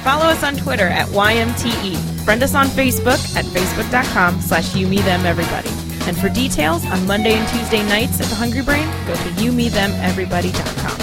Follow us on Twitter at YMTE. Friend us on Facebook at facebook.com/YouMeThemEverybody. And for details on Monday and Tuesday nights at the Hungry Brain, go to YouMeThemEverybody.com.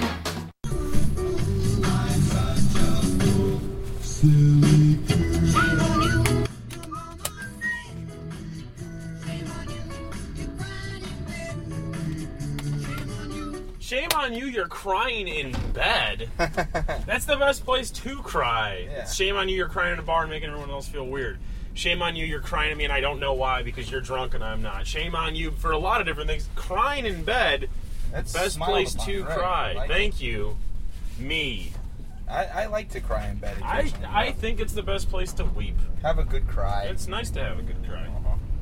Shame on you, you're crying in bed. That's the best place to cry. Yeah. Shame on you, you're crying in a bar and making everyone else feel weird. Shame on you, you're crying at me and I don't know why because you're drunk and I'm not. Shame on you for a lot of different things. Crying in bed, That's best place to cry. Like Thank you. Me. I like to cry in bed I occasionally. think it's the best place to weep. Have a good cry. It's nice to have a good cry.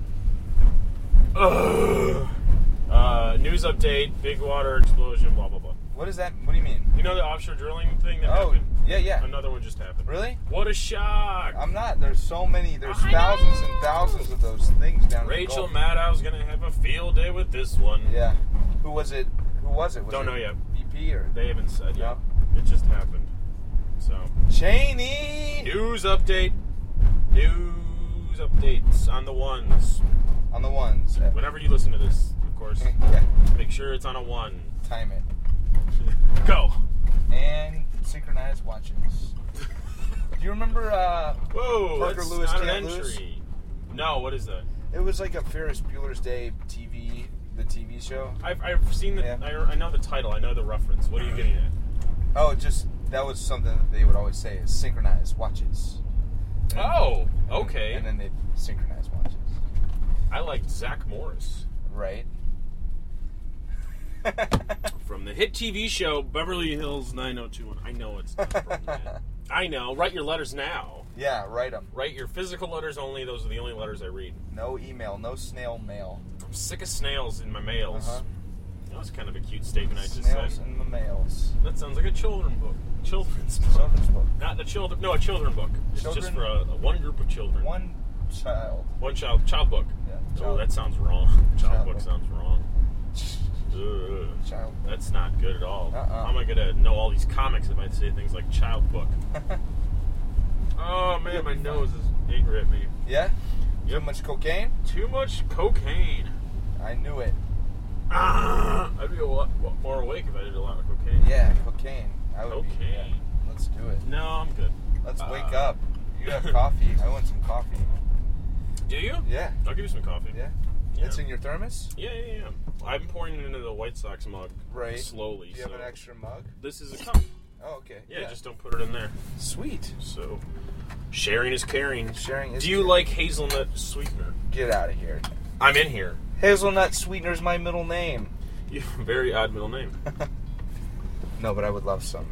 Uh-huh. News update, big water explosion, blah, blah, blah. What is that? What do you mean? You know the offshore drilling thing that happened? Yeah. Another one just happened. Really? What a shock. I'm not. There's so many. There's I thousands know. and thousands of those things down in the Rachel Gulf. Maddow's going to have a field day with this one. Yeah. Who was it? Was Don't know yet. BP or? They haven't said yet. No. It just happened. So, Cheney! news update. News updates on the ones. On the ones. Whenever you listen to this, of course, Yeah. make sure it's on a one. Time it. Go. And synchronized watches. Do you remember Whoa, Parker that's Lewis not an Can't entry. Lose? No, what is that? It was like a Ferris Bueller's Day the TV show. I've seen the. Yeah. I know the title. I know the reference. What are you getting at? Oh, that was something that they would always say is synchronized watches. And- Oh, okay. And then they synchronize watches. I liked Zach Morris Right. from the hit TV show Beverly Hills 90210. I know it's not from that. I know. Write your letters now. Yeah, write them. Write your physical letters only. Those are the only letters I read. No email, no snail mail. I'm sick of snails in my mails. Uh-huh. That was kind of a cute statement I just Snails said. in the mails. That sounds like a children's book. Children's book. Children's book. Not a children. No, a children's book. It's just Children? for one group of children. One child. One child book. Yeah. Oh, Child. that sounds wrong. Child Child book book. sounds wrong. Ugh. Child. That's not good at all. Uh-uh. How am I gonna know all these comics if I say things like child book? Oh man, my nose is angry at me. Yeah? Too Yep. much cocaine? Too much cocaine. I knew it. I'd be a lot more awake if I did a lot of cocaine. Yeah, cocaine. I would be. Cocaine. Yeah. Let's do it. No, I'm good. Let's wake up. You have coffee. I want some coffee. Do you? Yeah. I'll give you some coffee. Yeah. Yeah. It's in your thermos? Yeah. I'm pouring it into the White Sox mug. Right. Slowly. Do you have so an extra mug? This is a cup. Oh, okay. Yeah, just don't put it in there. Sweet. So, sharing is caring. Sharing is Do you caring. like hazelnut sweetener? Get out of here. I'm in here. Hazelnut Sweetener's my middle name. You have a very odd middle name. No, but I would love some.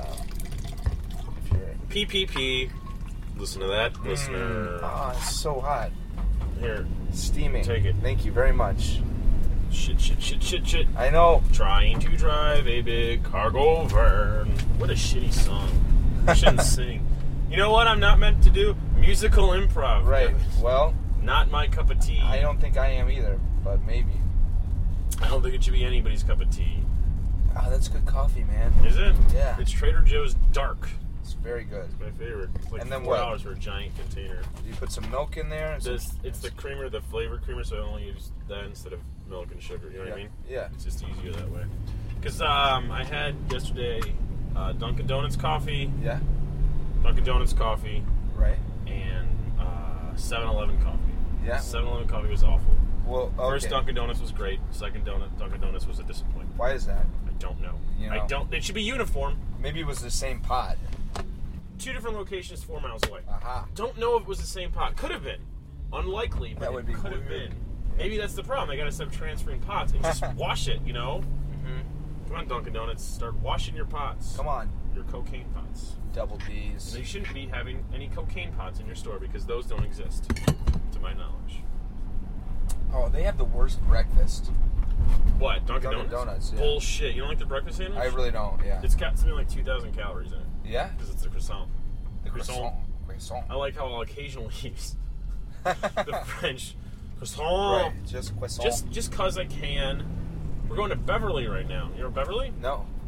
If you're... PPP. Listen to that, listener. Oh, it's so hot. Here. Steaming. Take it. Thank you very much. Shit. I know. Trying to drive a big cargo van. What a shitty song. I shouldn't sing. You know what I'm not meant to do? Musical improv. Right. Kevin. Well, Not my cup of tea. I don't think I am either, but maybe. I don't think it should be anybody's cup of tea. Oh, that's good coffee, man. Is it? Yeah. It's Trader Joe's Dark. It's very good. My favorite. It's like And then $4 for a giant container. You put some milk in there. And It's the creamer, the flavored creamer, so I only use that instead of milk and sugar. You know what I mean? Yeah. It's just easier that way. Because I had yesterday Dunkin' Donuts coffee, Yeah. Dunkin' Donuts coffee, Right. and 7-Eleven coffee. Yeah. 7-Eleven coffee was awful. Well, okay. First Dunkin' Donuts was great. Second Dunkin' Donuts was a disappointment. Why is that? I don't know. You know. It should be uniform. Maybe it was the same pot. 2 different locations, 4 miles away. Aha. Don't know if it was the same pot. Could have been. Unlikely, but That would it be could have weird. been. Maybe that's the problem. They gotta stop transferring pots and just wash it, you know? Mm-hmm. Come on, Dunkin' Donuts. Start washing your pots. Come on. Your cocaine pots. Double D's. And you shouldn't be having any cocaine pots in your store because those don't exist, to my knowledge. Oh, they have the worst breakfast. What? Dunkin' Dunkin' Donuts? Donuts, yeah. Bullshit. You don't like the breakfast sandwich? I really don't, yeah. It's got something like 2,000 calories in it Yeah? because it's a croissant. The croissant. I like how I'll occasionally use the French croissant. Right, just croissant. Just cause I can. We're going to Beverly right now. You know Beverly? No.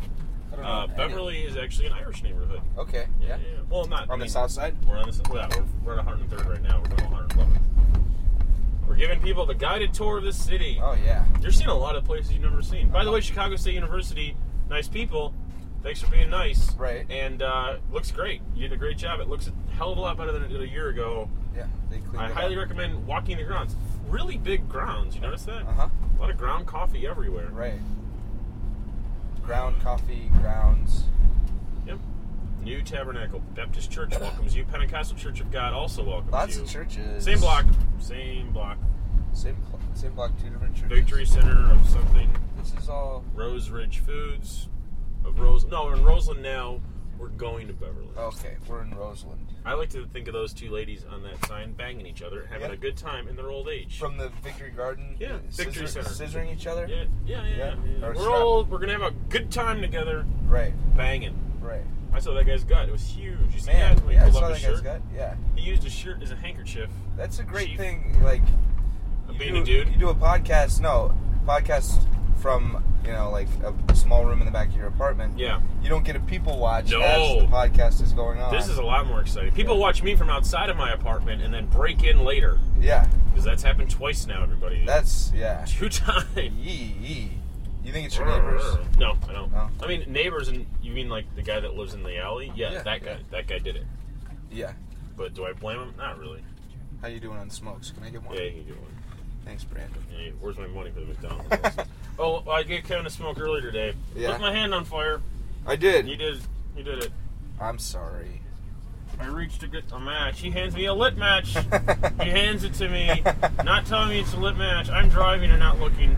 I don't know. Beverly is actually an Irish neighborhood. Okay. Yeah. Well, not On the south side? We're on the we're at 103rd right now. We're going 111th. We're giving people the guided tour of the city. Oh, yeah. You're seeing a lot of places you've never seen. By the way, Chicago State University, nice people. Thanks for being nice. Right. And looks great. You did a great job. It looks a hell of a lot better than it did a year ago. Yeah, they cleaned I it highly up. recommend walking the grounds. Really big grounds. You notice that? Uh-huh. A lot of ground coffee everywhere. Right. Ground coffee, grounds. Yep. New Tabernacle Baptist Church welcomes you. Pentecostal Church of God also welcomes Lots you. of churches. Same block. Same block. Same block, two different churches. Victory Center of something. This is all... Rose Ridge Foods. We're in Roseland now. We're going to Beverly. Okay, we're in Roseland. I like to think of those two ladies on that sign banging each other, having a good time in their old age. From the Victory Garden? Yeah, Victory Center. Scissoring each other? Yeah. Or We're old. We're going to have a good time together. Right. Banging. Right. I saw that guy's gut. It was huge. You see Man, that? When he yeah, I pulled saw up that his guy's shirt? gut. Yeah. He used his shirt as a handkerchief. That's a great Chief. thing. Like, Being a dude? You do a podcast. No, podcast from, like a small room in the back of your apartment. Yeah. You don't get a people watch No. as the podcast is going on. This is a lot more exciting. People watch me from outside of my apartment and then break in later. Yeah. Because that's happened twice now, everybody. That's, yeah. 2 times. Yee. You think it's your neighbors? No, I don't. No. I mean, neighbors, and you mean like the guy that lives in the alley? Yeah, that guy. yeah. That guy did it. Yeah. But do I blame him? Not really. How you doing on smokes? Can I get one? Yeah, he did one. Thanks, Brandon. Hey, where's my money for the McDonald's? Oh, I gave Kevin a smoke earlier today. Yeah. Put my hand on fire. I did. He did it. I'm sorry. I reached to get a match. He hands me a lit match. He hands it to me, not telling me it's a lit match. I'm driving and not looking.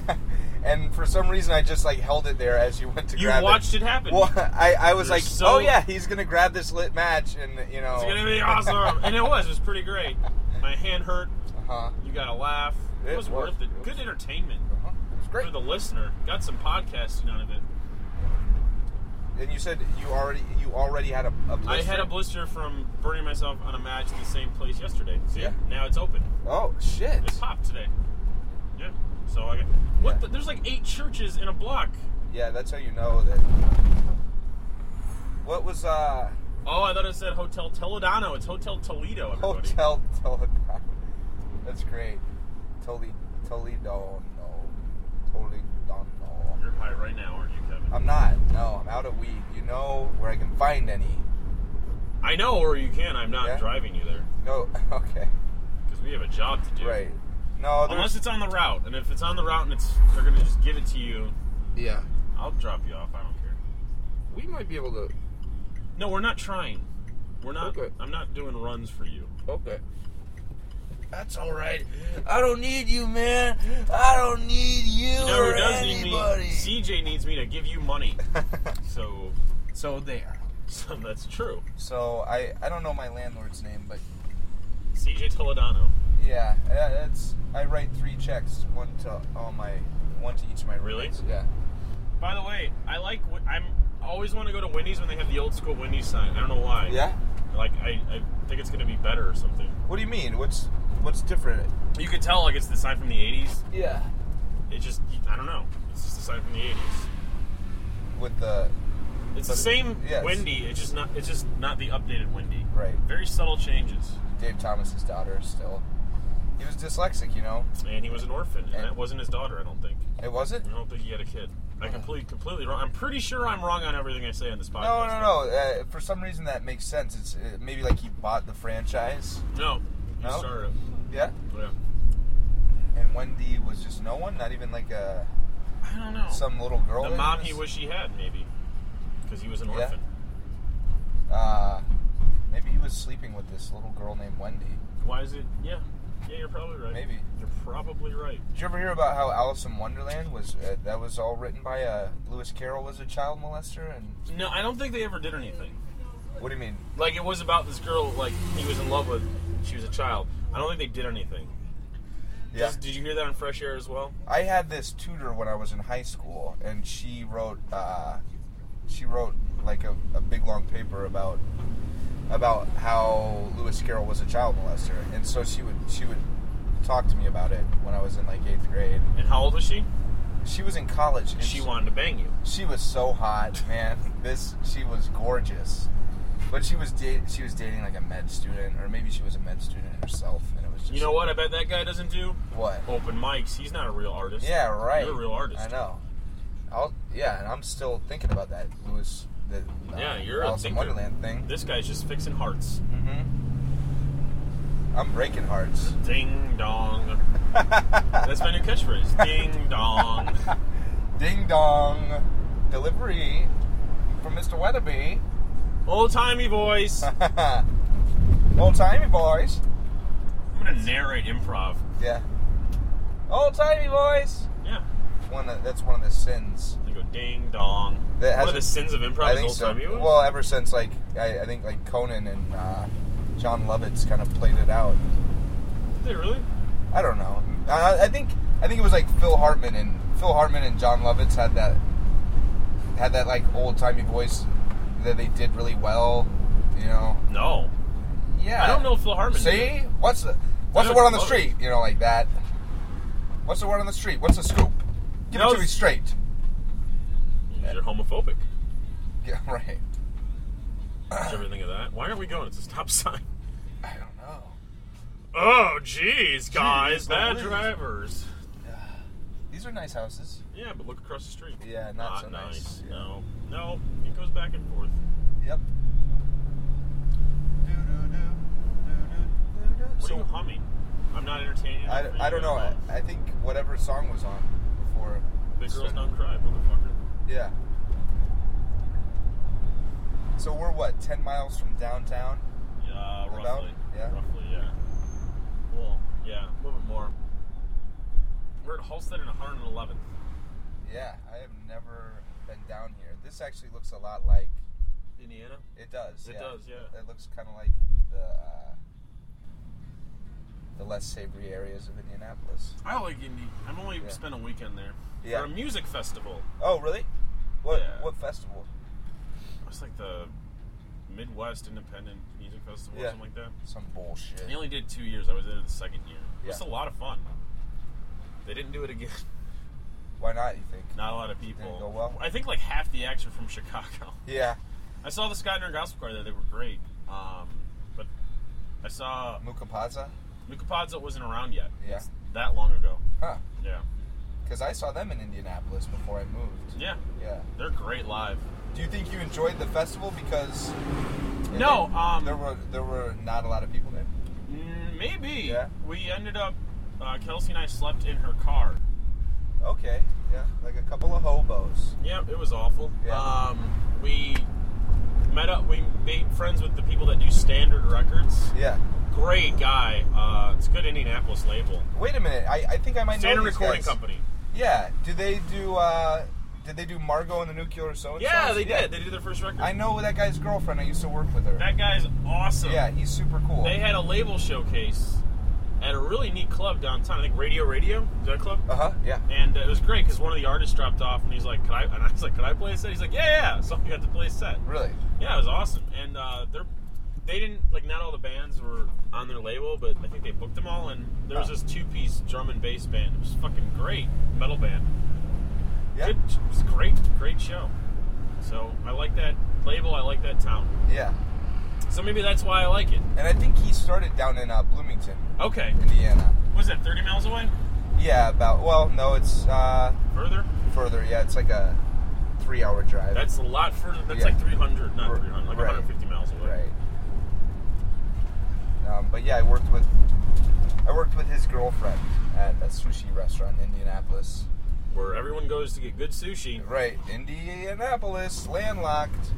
And for some reason, I just held it there as you went to grab it. You watched it happen. Well, I was You're like, so- oh yeah, he's gonna grab this lit match, and It's gonna be awesome. And it was pretty great. My hand hurt. Uh-huh. You got a laugh. It was worth it. Good entertainment. It was great. For the listener. Got some podcasting out of it. And you said you already had a blister? I had a blister from burning myself on a match in the same place yesterday. See? Yeah. Now it's open. Oh shit! It popped today. Yeah. So I got... Yeah. There's like 8 churches in a block. Yeah, that's how you know that. What was Oh, I thought it said Hotel Toledano. It's Hotel Toledo, everybody. Hotel Toledo? That's great. Toledo. You're high right now, aren't you, Kevin? I'm not. No, I'm out of weed. You know where I can find any? I know where you can. I'm not Yeah? driving you there. No. Okay. Because we have a job to do. Right. No. Unless it's on the route. And if it's on the route and they're going to just give it to you, Yeah. I'll drop you off. I don't care. We might be able to. No, we're not trying. We're not. Okay. I'm not doing runs for you. Okay. That's all right. I don't need you, man. I don't need you You know or who does anybody. need me? CJ needs me to give you money. So there. that's true. So I don't know my landlord's name, but CJ Toledano. yeah, I write 3 checks, one to each of my Really? roommates. Yeah. By the way, I always want to go to Wendy's when they have the old school Wendy's sign. I don't know why. Yeah. Like I think it's going to be better or something. What do you mean? What's different? You could tell like it's the sign from the 80s. Yeah. It just, I don't know. It's just the sign from the 80s. With the It's the But same yes. Wendy. It's just not the updated Wendy. right, Very subtle changes. Dave Thomas's daughter still. He was dyslexic, you know. And he was an orphan, and And- that wasn't his daughter. I don't think. It wasn't. I don't think he had a kid. I completely wrong. I'm pretty sure I'm wrong on everything I say on this podcast. No. For some reason that makes sense. It's maybe like he bought the franchise. No. He No? started it. Yeah. Yeah. And Wendy was just no one, not even like I don't know. some little girl. The that mom was- he wished he had, maybe, because he was an Yeah. orphan. Maybe he was sleeping with this little girl named Wendy. Why is it? Yeah, you're probably right. Maybe. You're probably right. Did you ever hear about how Alice in Wonderland was? That was all written by Lewis Carroll was a child molester, and No, I don't think they ever did anything. what do you mean? Like it was about this girl, like he was in love with. She was a child. I don't think they did anything. Yeah. Did you hear that on Fresh Air as well? I had this tutor when I was in high school, and she wrote like a big long paper about how Lewis Carroll was a child molester, and so she would talk to me about it when I was in like 8th grade. And how old was she? She was in college. And She wanted to bang you. She was so hot, man. She was gorgeous. But she was dating like a med student, or maybe she was a med student herself, and it was just. You know what? I bet that guy doesn't do What? open mics. He's not a real artist. Yeah, right. You're a real artist. I know. And I'm still thinking about that Lewis. You're Alice a in thinker. Wonderland thing. This guy's just fixing hearts. Mm-hmm. I'm breaking hearts. Ding dong. That's my new catchphrase. Ding dong. Ding dong. Delivery from Mr. Weatherby. Old timey voice. Old timey boys. I'm gonna narrate improv. Yeah. Old timey boys. Yeah. That's one of the sins. You go ding dong. That One of the hasn't- sins of improv I is think old so. timey voice? Well, ever since I think like Conan and John Lovitz kind of played it out. Did they really? I don't know. I think it was like Phil Hartman and John Lovitz had that like old timey voice that they did really well. You know. No. Yeah. I don't know if Phil Hartman See? did. What's the don't word on the know. street? You know, like that. What's the word on the street? What's the scoop? Give it to me straight. You're homophobic. Yeah, right. Did you ever think of that? Why aren't we going? It's a stop sign. I don't know. Oh, jeez, guys. Jeez, Bad Louise. drivers. These are nice houses. Yeah, but look across the street. Yeah, not so nice. Yeah. No, it goes back and forth. Yep. What are you humming? I'm not entertaining. I don't know. I think whatever song was on before. Big Girls Don't Cry, motherfucker. Yeah. So we're what, 10 miles from downtown? Roughly. About? Yeah. Roughly, yeah. Well, yeah, a little bit more. We're at Halstead and 111th. Yeah, I have never been down here. This actually looks a lot like Indiana? it does. It does, yeah. It looks kind of like the less savory areas of Indianapolis. I like Indy. I've only Yeah. spent a weekend there. Yeah. For a music festival. Oh, really? What Yeah. what festival? It's like the Midwest Independent Music Festival or Yeah. something like that. Some bullshit. They only did 2 years. I was there the second year. It was Yeah. a lot of fun. They didn't do it again. Why not, you think? Not a lot of people. Didn't go well? I think like half the acts are from Chicago. Yeah. I saw the Skydner Gospel Choir there. They were great. But I saw Mukapaza? Mukapadza wasn't around yet. Yeah. It's that long ago. Huh. Yeah. Because I saw them in Indianapolis before I moved. Yeah. Yeah. They're great live. Do you think you enjoyed the festival because No, there were not a lot of people there? Maybe. Yeah. We ended up, Kelsey and I slept in her car. Okay. Yeah. Like a couple of hobos. Yep, it was awful. Yeah. We met up, we made friends with the people that do Standard Records. Yeah. Great guy. It's a good Indianapolis label. Wait a minute. I think I might Standard know these Recording guys. Company. Yeah. Did they do Margot and the Nuclear So-and-so? Yeah, they did. They did their first record. I know that guy's girlfriend. I used to work with her. That guy's awesome. Yeah, he's super cool. They had a label showcase at a really neat club downtown. I think Radio. Is that a club? Uh-huh, yeah. And it was great because one of the artists dropped off, and he's like, "Could I?" And I was like, "Could I play a set?" He's like, "Yeah." So I got to play a set. Really? Yeah, it was awesome. And they didn't, like, not all the bands were on their label, but I think they booked them all. And there was this 2-piece drum and bass band. It was fucking great metal band. Yeah. It was a great show. So I like that label. I like that town. Yeah. So maybe that's why I like it. And I think he started down in Bloomington, Okay. Indiana. Was that 30 miles away? Yeah, no, it's Further? further. Yeah, it's like a 3-hour drive. That's a lot further. That's Yeah. like 300, not 300, like Right. 150 miles away. Right. But yeah, I worked with his girlfriend at a sushi restaurant in Indianapolis. Where everyone goes to get good sushi. Right, Indianapolis, landlocked.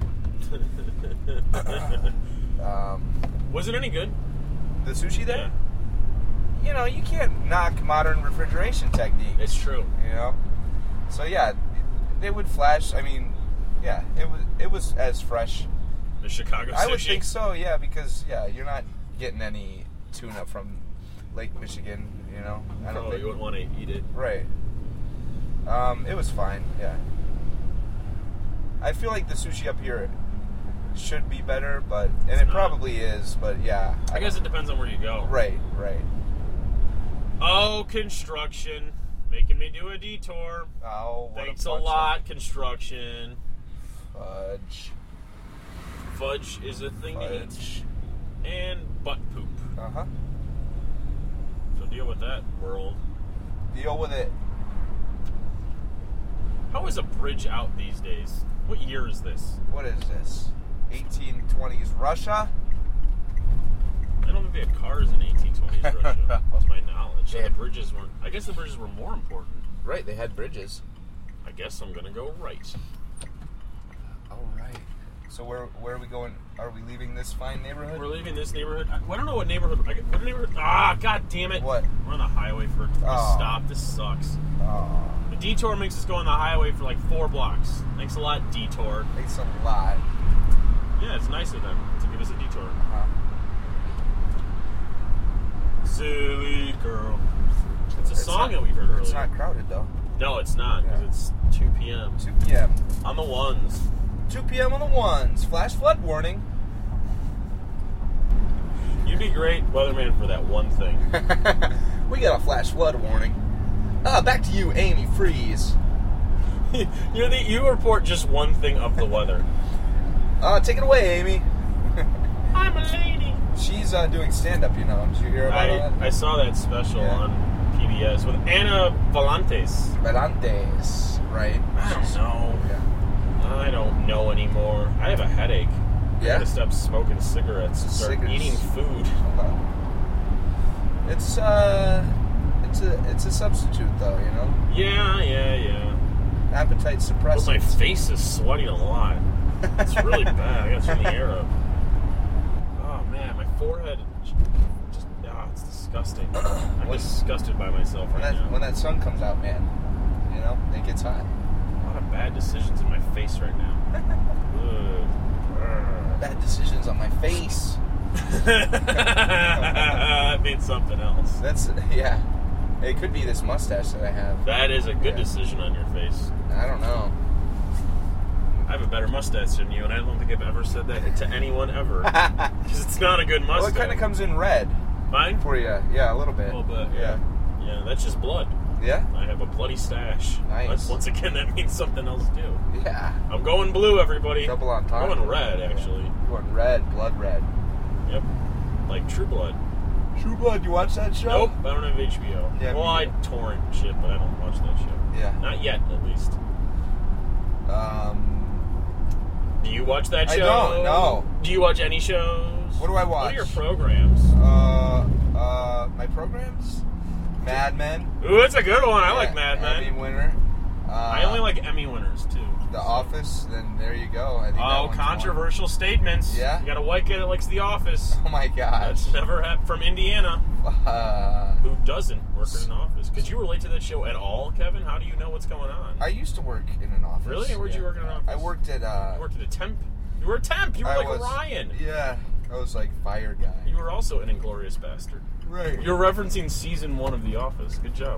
Was it any good? The sushi there? Yeah. You know, you can't knock modern refrigeration techniques. It's true. You know? So yeah, they would flash. I mean, yeah, it was as fresh. The Chicago sushi. I would think so, yeah, because you're not getting any tuna from Lake Michigan, you know. I don't Oh, think you wouldn't want to eat it. Right. It was fine, yeah. I feel like the sushi up here should be better, and it not. probably is, but yeah. I guess it depends on where you go. Right. Oh, construction. Making me do a detour. Oh, what Thanks a bunch lot, construction. of fudge. Fudge is a thing to eat. Fudge. And butt poop. Uh-huh. So deal with that, world. Deal with it. How is a bridge out these days? What year is this? What is this? 1820s Russia? I don't think they had cars in 1820s Russia, to my knowledge. So Yeah. the bridges weren't... I guess the bridges were more important. Right, they had bridges. I guess I'm going to go right. All right. So where are we going? Are we leaving this fine neighborhood? We're leaving this neighborhood. I don't know what neighborhood... What neighborhood... Ah, god damn it. What? We're on the highway for... Oh. Stop. This sucks. Oh, The detour makes us go on the highway for like 4 blocks. Thanks a lot, detour. thanks a lot. Yeah, it's nice of them to give us a detour. Uh-huh. Silly girl. It's a It's song not- that we heard earlier. It's not crowded though. No, it's not, because Yeah. it's 2 p.m. 2 p.m. On the ones. 2 p.m. on the ones. Flash flood warning. You'd be great weatherman for that one thing. We got a flash flood warning. Back to you, Amy Freeze. You report just one thing of the weather. Take it away, Amy. I'm a lady. She's doing stand-up, you know. Did you hear about that? I saw that special Yeah. on PBS with Ana Volantes. Velantes, right? I don't know. Yeah. I don't know anymore. I have a headache. I Yeah? gotta stop smoking cigarettes and start Cigarettes. eating food. It's a substitute though, you know. Yeah. Appetite But suppressant. my face is sweating a lot. It's really bad. I gotta turn the air up. Oh man, my forehead just it's disgusting. I'm disgusted by myself right now. when that sun comes out, man, you know, it gets hot. A lot of bad decisions in my face right now. Ugh. Bad decisions on my face. I made something else. That's yeah. It could be this mustache that I have. That is a good Yeah. decision on your face. I don't know. I have a better mustache than you, and I don't think I've ever said that to anyone ever. Because it's not a good Well, mustache. it kind of comes in red Mine? for you. Yeah, a little bit. A little bit, yeah. Yeah, that's just blood. Yeah? I have a bloody stash. Nice. Once again, that means something else too. Yeah. I'm going blue, everybody. Double on top. I'm going red, actually. Going red, blood red. Yep. Like True Blood. True Blood, you watch that show? Nope, I don't have HBO. Yeah, well, me I neither. torrent shit, but I don't watch that shit. Yeah. Not yet, at least. Do you watch that show? I don't, no. Do you watch any shows? What do I watch? What are your programs? My programs? Mad Men. Ooh, it's a good one. I like Yeah, Mad Men. Emmy winner. I only like Emmy winners, too. The Office, then there you go. I think that Oh, one's controversial statements. Yeah? You got a white guy that likes The Office. one. Oh my gosh. That's never happened. From Indiana. Uh, Who doesn't work in an office? Could you relate to that show at all, Kevin? How do you know what's going on? I used to work in an office. Really? Where'd you work in an office? I worked at You worked at a temp. You were a temp. You were I like was- Ryan. Yeah. I was like fire guy. You were also an Inglorious Bastard. Right. You're referencing season 1 of The Office. Good job.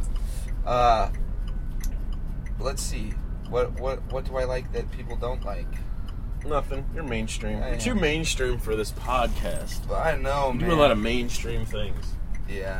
Let's see. What do I like that people don't like? Nothing. You're mainstream. I You're too am. mainstream for this podcast. I know, You man. do a lot of mainstream things. Yeah.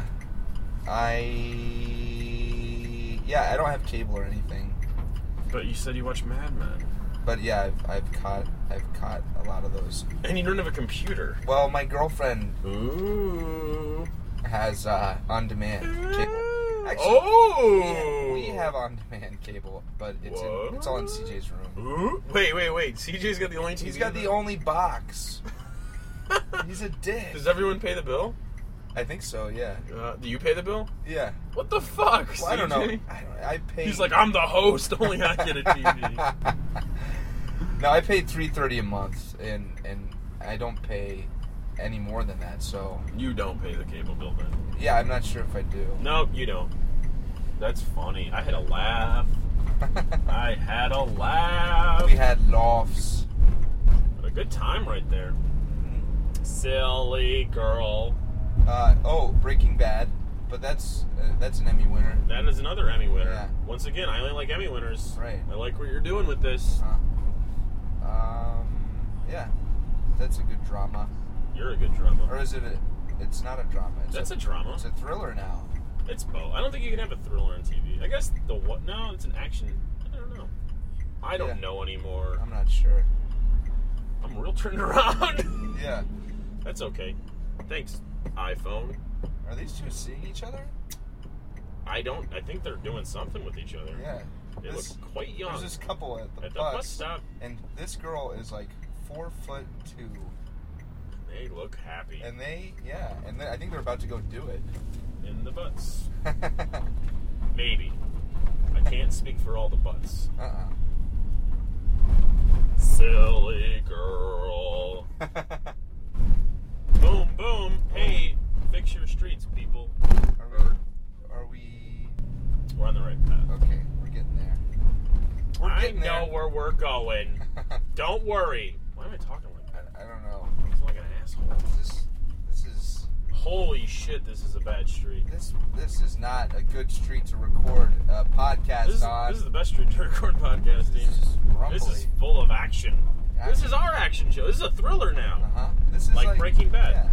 I don't have cable or anything. But you said you watch Mad Men. But yeah, I've caught a lot of those. And you don't have a computer. Well, my girlfriend Ooh. has on-demand cable. Actually, Oh! we have on-demand cable, but it's What? all in CJ's room. Ooh. Wait. CJ's got the only TV. He's got the in only box. He's a dick. there? Does everyone pay the bill? I think so. Yeah. Do you pay the bill? Yeah. What the fuck, Well, I don't know. CJ? I paid. He's like, I'm the host. Only I get a TV. No, I paid $3.30 a month, and I don't pay any more than that. So You don't pay the cable bill then? yeah, I'm not sure if I do. No, you don't. That's funny. I had a laugh. I had a laugh. We had lofts. A good time right there. Silly girl. Breaking Bad, but that's an Emmy winner. That is another Emmy winner. Yeah. Once again, I only like Emmy winners. Right. I like what you're doing with this. Yeah, that's a good drama. You're a good drama. Or is it? It's not a drama. That's a drama. It's a thriller now. It's both. I don't think you can have a thriller on TV. I guess no, it's an action. I don't know. I don't know anymore. I'm not sure. I'm real turned around. Yeah. That's okay. Thanks, iPhone. Are these two seeing each other? I think they're doing something with each other. Yeah. They look quite young. There's this couple at the bus stop. And this girl is like 4'2". They look happy. And I think they're about to go do it. In the butts. Maybe. I can't speak for all the butts. Silly girl. Boom, boom. Hey, fix your streets, people. Are we... We're on the right path. Okay, we're getting there. I know where we're going. Don't worry. Why am I talking like that? I don't know. I sound like an asshole. This is... Holy shit, this is a bad street. This is not a good street to record a podcast on. This is the best street to record podcasting. This is full of action. This is our action show. This is a thriller now. This is like Breaking Bad. Yeah.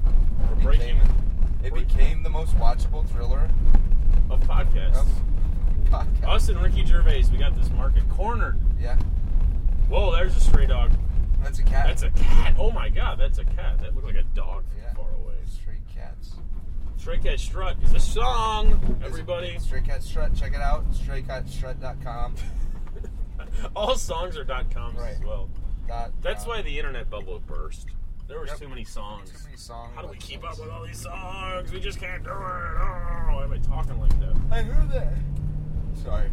It became the most watchable thriller of podcasts. Us and Ricky Gervais, we got this market cornered. Yeah. Whoa, there's a stray dog. That's a cat. That's a cat. Oh my god, that's a cat. That looked like a dog from far away. Stray cats. Stray Cat Strut is a song, everybody. Stray Cat Strut, check it out. StrayCatStrut.com. All songs are .coms as well. That's why the internet bubble burst. There were too many songs. Too many songs. How do we keep up with all these songs? We just can't do it. Oh, why am I talking like that? I heard that. Sorry.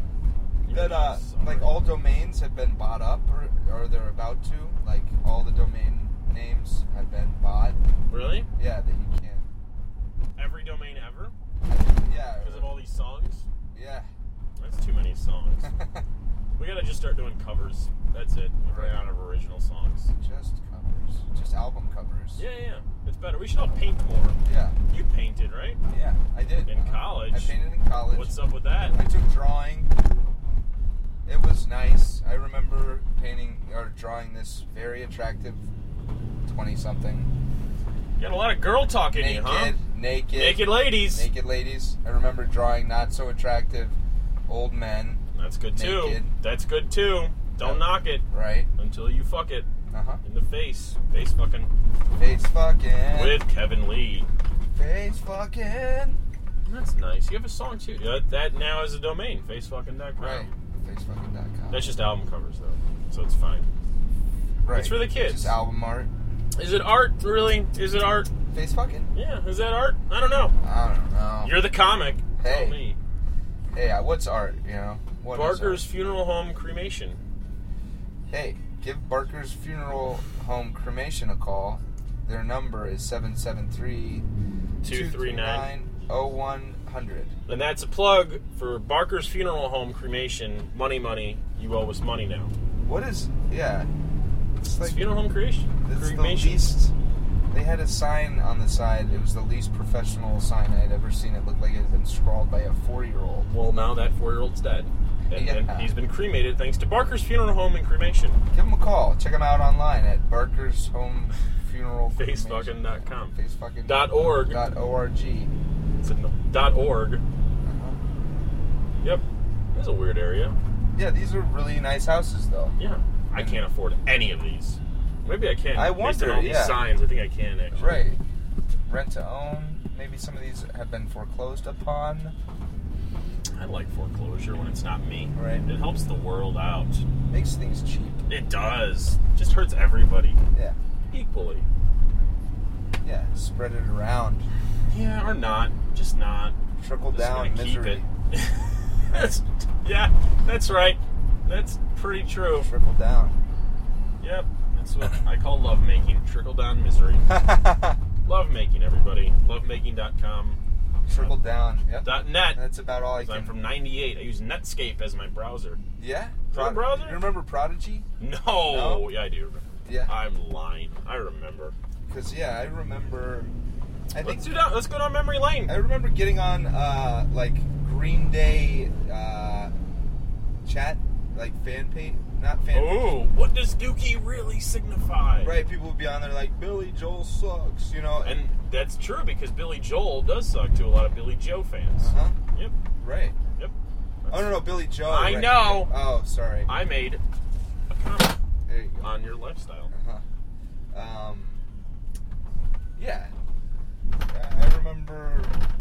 Like all domains have been bought up, or they're about to. Like all the domain names have been bought. Really? Yeah, that you can't. Every domain ever? Yeah. Because of all these songs? Yeah. That's too many songs. We gotta just start doing covers. That's it. We ran out of original songs. Just covers. Just album covers. Yeah. It's better. We should all paint more. Yeah. You painted, right? Yeah, I did. In college. I painted in college. What's up with that? I took drawing. It was nice. I remember drawing this very attractive 20-something. You got a lot of girl talk in you, huh? Naked ladies. Naked ladies. I remember drawing not so attractive old men. That's good too. That's good too. Don't knock it. Right. Until you fuck it. In the face. Face fucking. Face fucking. With Kevin Lee. Face fucking. That's nice. You have a song too. That now is a domain. Facefucking.com. Right. Facefucking.com. That's just album covers though. So it's fine. Right. It's for the kids. It's just album art. Is it art, really? Is it art? Face fucking? Yeah, is that art? I don't know. I don't know. You're the comic. Hey. Tell me. Hey, what's art, you know? What Barker's Funeral Home Cremation. Hey, give Barker's Funeral Home Cremation a call. Their number is 773-239-0100. And that's a plug for Barker's Funeral Home Cremation. Money, you owe us money now. What is... Yeah. It's like Funeral Home Cremation. It's the least... They had a sign on the side. It was the least professional sign I had ever seen. It looked like it had been scrawled by a 4-year-old. Well, now that 4-year-old's dead. And he's been cremated thanks to Barker's Funeral Home and Cremation. Give him a call. Check him out online at Barker's Home Funeral Facefucking.com. Facefucking.org. .org. It's a .org. Yep. That's a weird area. Yeah, these are really nice houses, though. Yeah. I can't afford any of these. Maybe I can. I wonder, based on all these signs, I think I can, actually. Right. Rent to own. Maybe some of these have been foreclosed upon. I like foreclosure when it's not me. Right. It helps the world out. Makes things cheap. It does. Just hurts everybody. Yeah. Equally. Yeah. Spread it around. Yeah, or not. Just not. Trickle down misery. Keep it. That's right. That's pretty true. Trickle down. Yep. That's what I call lovemaking. Trickle down misery. Lovemaking, everybody. Lovemaking.com. Trickle down. Yep. .net. That's about all I can. I'm from 98. I use Netscape as my browser. Yeah? Browser? You remember Prodigy? No. Yeah, I do remember. Yeah. I'm lying. I remember. Because, I remember... Let's go down memory lane. I remember getting on, Green Day chat, fan not fan fiction. Oh, what does Dookie really signify? Right, people would be on there like, Billy Joel sucks, you know. And that's true, because Billy Joel does suck to a lot of Billy Joe fans. Uh-huh. Yep. Right. Yep. Oh, no, Billy Joe. I right. know. Oh, sorry. I made a comment There you go. on your lifestyle. Uh-huh. Yeah. I remember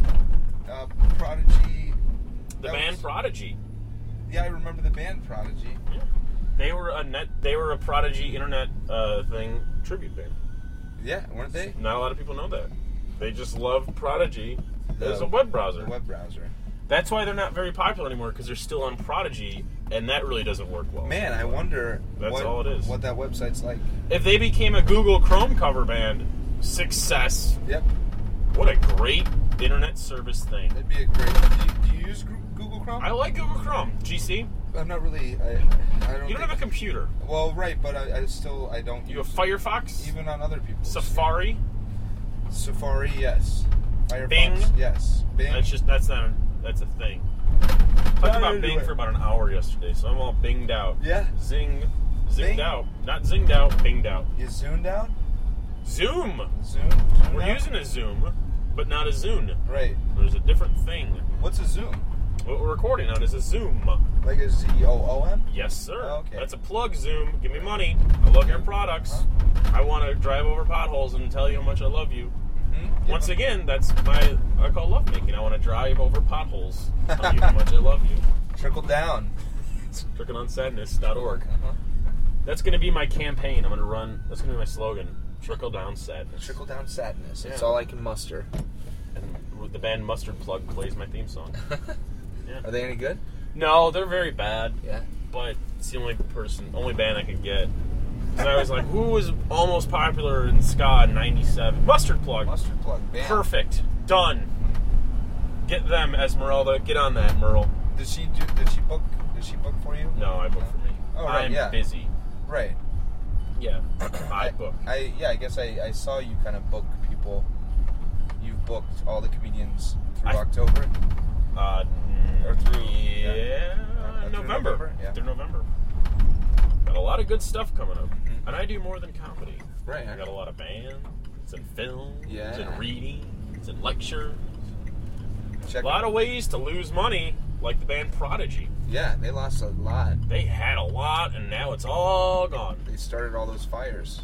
Prodigy. The band Prodigy. Yeah, I remember the band Prodigy. Yeah. They were a Prodigy internet thing tribute band. Yeah, weren't they? Not a lot of people know that. They just love Prodigy as a web browser. The web browser. That's why they're not very popular anymore, because they're still on Prodigy, and that really doesn't work well. Man, I wonder all it is. What that website's like. If they became a Google Chrome cover band, success. Yep. What a great internet service thing. That'd be a great... Do you use Google Chrome? I like Google Chrome. GC? I'm not really... I don't You don't have a computer. Well, right, but I don't... You have Firefox? Even on other people's. Safari? Safari, yes. Firefox, Bing? yes. Bing. That's a thing. Talked about Bing for about an hour yesterday, so I'm all binged out. Yeah. Zinged Bing? out. Not zinged out, binged out. You zoomed out? Zoom! Zoom? We're out? using a Zoom, but not a Zune. Right. There's a different thing. What's a Zoom? What we're recording on is a Zoom. Like a ZOOM? Yes, sir. Oh, okay. That's a plug, Zoom. Give me money. I love your products. I want to drive over potholes and tell you how much I love you. Mm-hmm. Once again, that's I call lovemaking. I want to drive over potholes. Tell you how much I love you. Trickle down. TrickleDownSadness.org. That's going to be my campaign. I'm going to run. That's going to be my slogan. Trickle down sadness. Trickle down sadness. It's Yeah. all I can muster. And the band Mustard Plug plays my theme song. Yeah. Are they any good? No, they're very bad. Yeah. But it's the only band I could get. Because I was like, who was almost popular in ska in '97? Mustard Plug. Mustard Plug. Bam. Perfect. Done. Get them, Esmeralda. Get on that, Merle. Did she book for you? No, I booked for me. Oh, right, I'm yeah. busy. Right. Yeah. I book. I guess I saw you kind of book people. You've booked all the comedians through October? Or through... November. Yeah. Through November. Got a lot of good stuff coming up. And I do more than comedy. Right. I got a lot of bands and films Yeah. and readings and lectures. Check A lot of ways to lose money, like the band Prodigy. Yeah, they lost a lot. They had a lot, and now it's all gone. They started all those fires.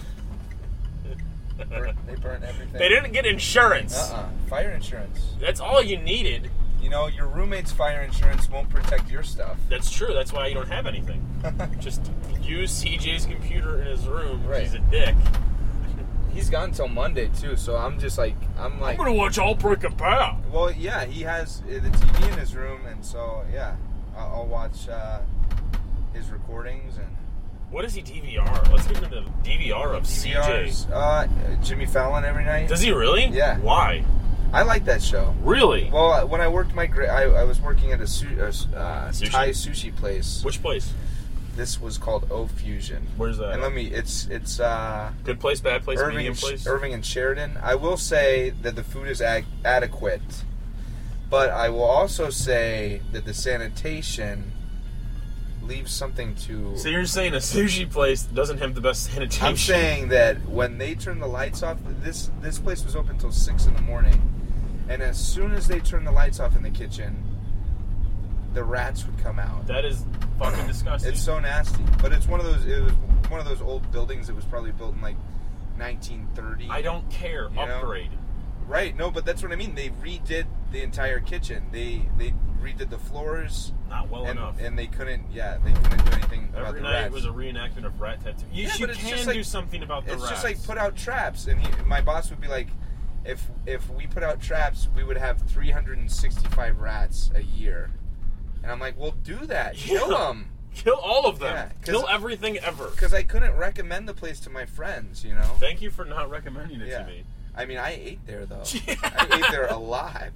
They burnt everything. They didn't get insurance. Fire insurance. That's all you needed. You know, your roommate's fire insurance won't protect your stuff. That's true. That's why you don't have anything. Just use CJ's computer in his room. Right. He's a dick. He's gone until Monday, too, so I'm I'm gonna watch All Break Apart. Well, yeah, he has the TV in his room, and so, yeah, I'll watch his recordings. And What does he DVR? Let's get into the DVR of CJ. DVRs, Jimmy Fallon every night. Does he really? Yeah. Why? I like that show. Really? Well, when I worked I was working at a Thai sushi place. Which place? This was called O Fusion. Where's that? And it's good place, bad place, medium place? Irving and Sheridan. I will say that the food is adequate, but I will also say that the sanitation leaves something to... So you're saying a sushi place doesn't have the best sanitation? I'm saying that when they turn the lights off, this place was open until 6 in the morning, and as soon as they turned the lights off in the kitchen, the rats would come out. That is fucking disgusting. It's so nasty. But it was one of those old buildings that was probably built in like 1930. I don't care. Upgrade. Right, no, but that's what I mean. They redid the entire kitchen. They redid the floors. Not well enough. And they couldn't do anything about Every the night rats. was a reenactment of rat tattoo. You can do something about the rats. It's just like put out traps. And my boss would be like, if we put out traps, we would have 365 rats a year. And I'm like, well, do that. Kill them. Kill all of them. Yeah, kill everything ever. Because I couldn't recommend the place to my friends, you know? Thank you for not recommending it to me. I mean, I ate there, though. I ate there alive.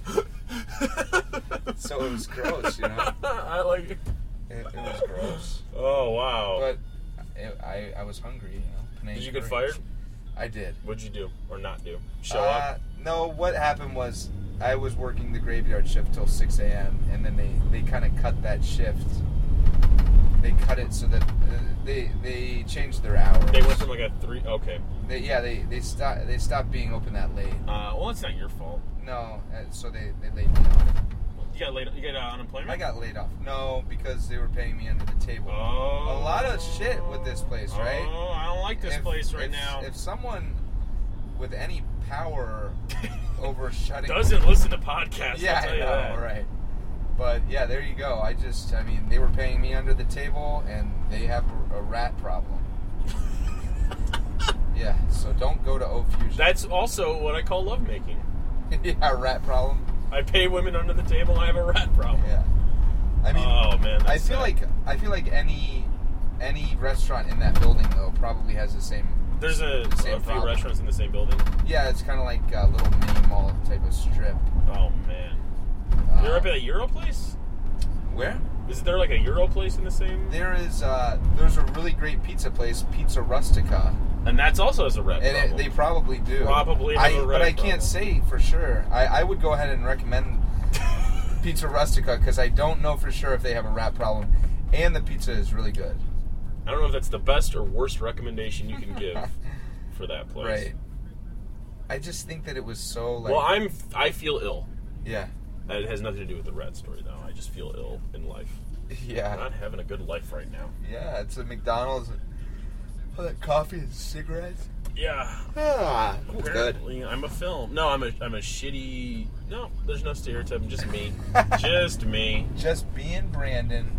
So it was gross, you know? I like it. It was gross. Oh, wow. But I was hungry, you know? Did you get fired? I did. What'd you do or not do? Show up? No, what happened was I was working the graveyard shift till 6 a.m. and then they kind of cut that shift they cut it so that they changed their hours. They went from like a 3. Okay. They stopped being open that late. Well, it's not your fault. No, so they laid me off. You got unemployment? I got laid off. No, because they were paying me under the table. Oh. A lot of shit with this place, right? Oh, I don't like this place right now. If someone with any power over shutting doesn't listen to podcasts, yeah, I'll tell you that. Right. But yeah, there you go. I mean, they were paying me under the table, and they have a rat problem. Yeah, so don't go to O Fusion. That's also what I call lovemaking. Yeah, rat problem. I pay women under the table, and I have a rat problem. Yeah. I mean, oh man, I feel like any restaurant in that building though probably has the same. There's a few problem. restaurants in the same building. Yeah, it's kind of like a little mini mall type of strip. Oh man, you're up at a Euro place? Where? Is there like a Euro place in the same? There's a really great pizza place, Pizza Rustica. And that's also has a rat problem. And they probably do. Probably have a rat But I problem. can't say for sure. I would go ahead and recommend Pizza Rustica because I don't know for sure if they have a rat problem. And the pizza is really good. I don't know if that's the best or worst recommendation you can give for that place. Right. I just think that it was so like... Well, I feel ill. Yeah. It has nothing to do with the rat story, though. I just feel ill in life. Yeah. I'm not having a good life right now. Yeah, it's a McDonald's... Oh, that coffee and cigarettes? Yeah. Ah, good. Apparently, I'm a film. No, I'm a shitty... No, there's no stereotype. Just me. Just me. Just being Brandon.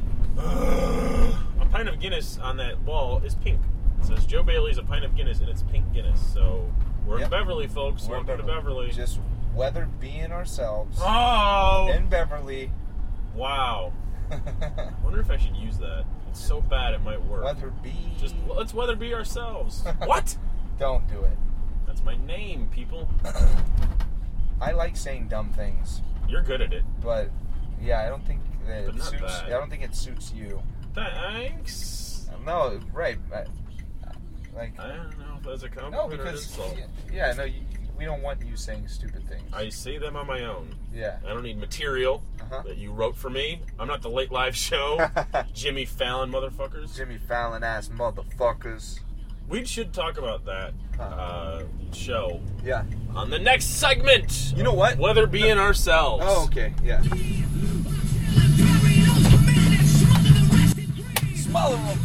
A pint of Guinness on that wall is pink. It says Joe Bailey's a pint of Guinness, and it's pink Guinness. So, we're in Beverly, folks. Welcome to Beverly. Just weather being ourselves. Oh! In Beverly. Wow. I wonder if I should use that. It's so bad it might work. Weather be. Just let's weather be ourselves. What? Don't do it. That's my name, people. I like saying dumb things. You're good at it. But yeah, I don't think that But it not suits. bad. I don't think it suits you. Thanks. No, right. I don't know if that's a no, compliment or an because insult. yeah, no, we don't want you saying stupid things. I say them on my own. Yeah. I don't need material that you wrote for me. I'm not the Late Live Show. Jimmy Fallon motherfuckers. Jimmy Fallon ass motherfuckers. We should talk about that show Yeah. on the next segment. You know what? Weather being ourselves. Oh, okay. Yeah. Smother them.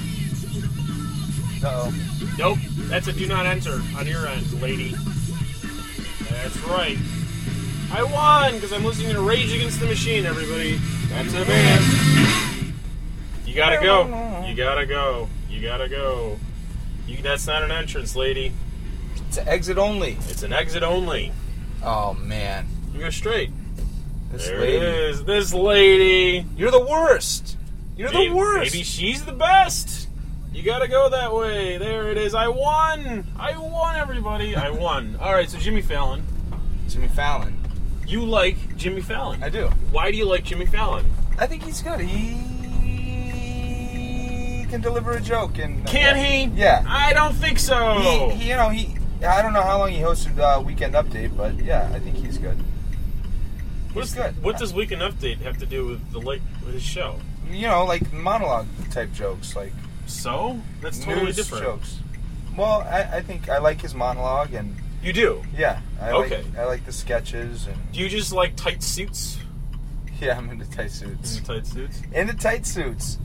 Uh-oh. Nope. That's a do not enter on your end, lady. That's right. I won because I'm listening to Rage Against the Machine, everybody. That's a band. You gotta go. You gotta go. You gotta go. That's not an entrance, lady. It's an exit only. It's an exit only. Oh, man. You go straight. This There lady. it is. This lady. You're the worst. You're the worst. Maybe she's the best. You gotta go that way. There it is. I won. I won, everybody. I won. All right, so Jimmy Fallon. Jimmy Fallon. You like Jimmy Fallon. I do. Why do you like Jimmy Fallon? I think he's good. He can deliver a joke. And Can he? Yeah. I don't think so. He I don't know how long he hosted Weekend Update, but yeah, I think he's good. He's good. What does Weekend Update have to do with his show? You know, like monologue type jokes, like So? That's totally news different. jokes. Well, I think I like his monologue, and You do? yeah, I like the sketches, and Do you just like tight suits? yeah, I'm into tight suits. Tight suits? Into tight suits.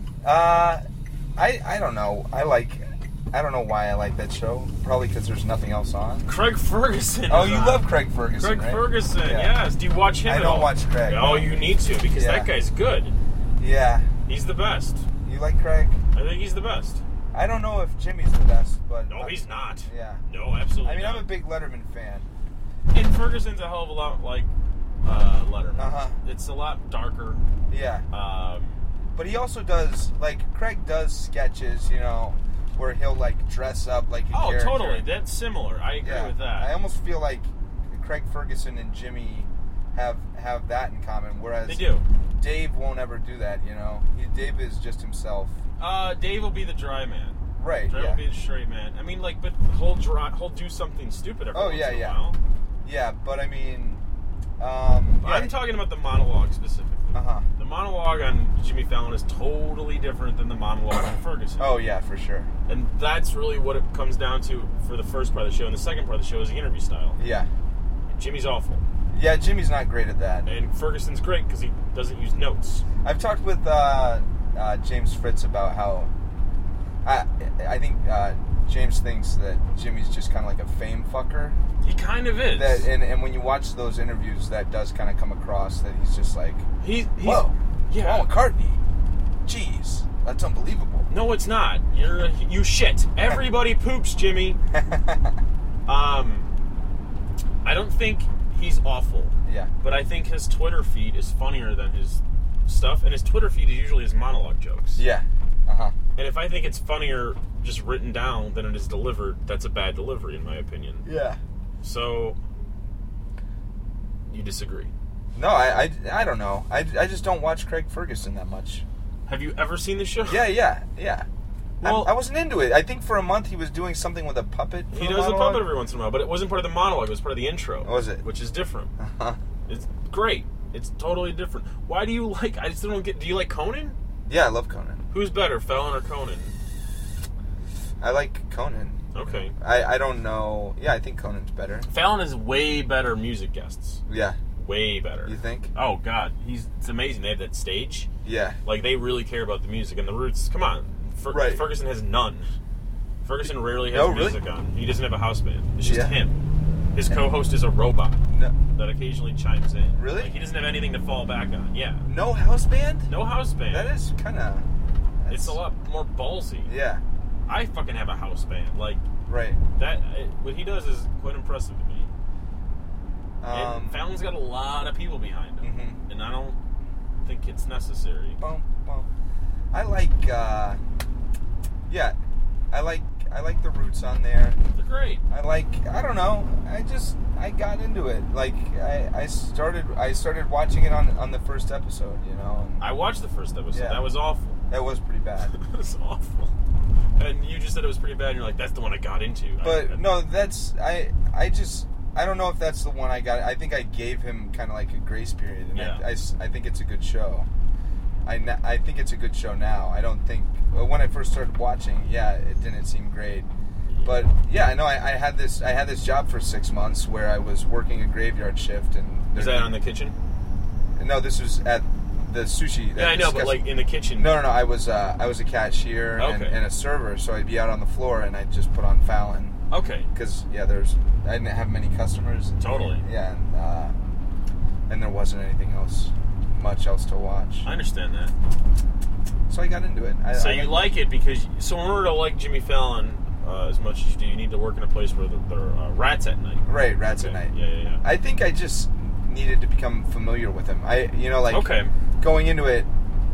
I don't know. I don't know why I like that show. Probably because there's nothing else on. Craig Ferguson. Oh, is you on. love Craig Ferguson, Craig right? Ferguson, Yeah. yes. Do you watch him I at don't all? watch Craig. Oh, you need to because Yeah. that guy's good. Yeah. He's the best. You like Craig? I think he's the best. I don't know if Jimmy's the best, but No, he's not. Yeah. No, absolutely I mean, not. I'm a big Letterman fan. And Ferguson's a hell of a lot like Letterman. Uh-huh. It's a lot darker. Yeah. Um, But he also does, like, Craig does sketches, you know, where he'll, like, dress up like a character. totally. That's similar. I agree with that. I almost feel like Craig Ferguson and Jimmy have that in common, whereas They do. Dave won't ever do that, you know. Dave is just himself. Dave will be the dry man. Right, Dre yeah. will be the straight man. I mean, like, but he'll do something stupid every once in a while. Yeah, but I mean... I'm talking about the monologue specifically. The monologue on Jimmy Fallon is totally different than the monologue on Ferguson. Oh, yeah, for sure. And that's really what it comes down to for the first part of the show. And the second part of the show is the interview style. Yeah. Jimmy's awful. Yeah, Jimmy's not great at that. And Ferguson's great because he doesn't use notes. I've talked with James Fritz about how I think James thinks that Jimmy's just kind of like a fame fucker. He kind of is. And when you watch those interviews, that does kind of come across that he's just like, whoa, yeah. Paul McCartney. Jeez, that's unbelievable. No, it's not. You shit. Everybody poops, Jimmy. I don't think he's awful. Yeah. But I think his Twitter feed is funnier than his stuff, and his Twitter feed is usually his monologue jokes. Yeah. And if I think it's funnier just written down than it is delivered, that's a bad delivery, in my opinion. Yeah. So, you disagree? No, I don't know. I just don't watch Craig Ferguson that much. Have you ever seen the show? Yeah. Well, I wasn't into it. I think for a month he was doing something with a puppet. He does a puppet every once in a while, but it wasn't part of the monologue. It was part of the intro. Was it? Which is different. It's great. It's totally different. Why do you like... I still don't get... Do you like Conan? Yeah, I love Conan. Who's better, Fallon or Conan? I like Conan. Okay. I don't know. Yeah, I think Conan's better. Fallon is way better music guests. Yeah. Way better. You think? Oh, God. It's amazing. They have that stage. Yeah. Like, they really care about the music. And the Roots, come on. Right. Ferguson has none. Ferguson rarely has music on. He doesn't have a house band. It's just him. His co-host is a robot that occasionally chimes in. Really? Like, he doesn't have anything to fall back on. Yeah. No house band? No house band. That is kind of... It's a lot more ballsy. Yeah. I fucking have a house band. Like, right. What he does is quite impressive to me. And Fallon's got a lot of people behind him. Mm-hmm. And I don't think it's necessary. I like, I like the Roots on there. They're great. I don't know. I got into it. Like, I started watching it on the first episode, you know. I watched the first episode. Yeah. That was awful. That was pretty bad. It was awful. And you just said it was pretty bad, and you're like, that's the one I got into. But, no, that's... I don't know if that's the one I got. I think I gave him kind of like a grace period, and I think it's a good show. I think it's a good show now. I don't think... When I first started watching, it didn't seem great. But, I know I had this job for 6 months where I was working a graveyard shift. And is that on the kitchen? No, this was at the sushi. Yeah, I know, but like in the kitchen. No. I was a cashier and a server, so I'd be out on the floor and I'd just put on Fallon. Okay. Because I didn't have many customers. Totally. Yeah, and there wasn't anything much else to watch. I understand that. So I got into it. So you like it because in order to like Jimmy Fallon as much as you do, you need to work in a place where there are rats at night. Right, rats at night. Yeah. I think I just needed to become familiar with him. Going into it,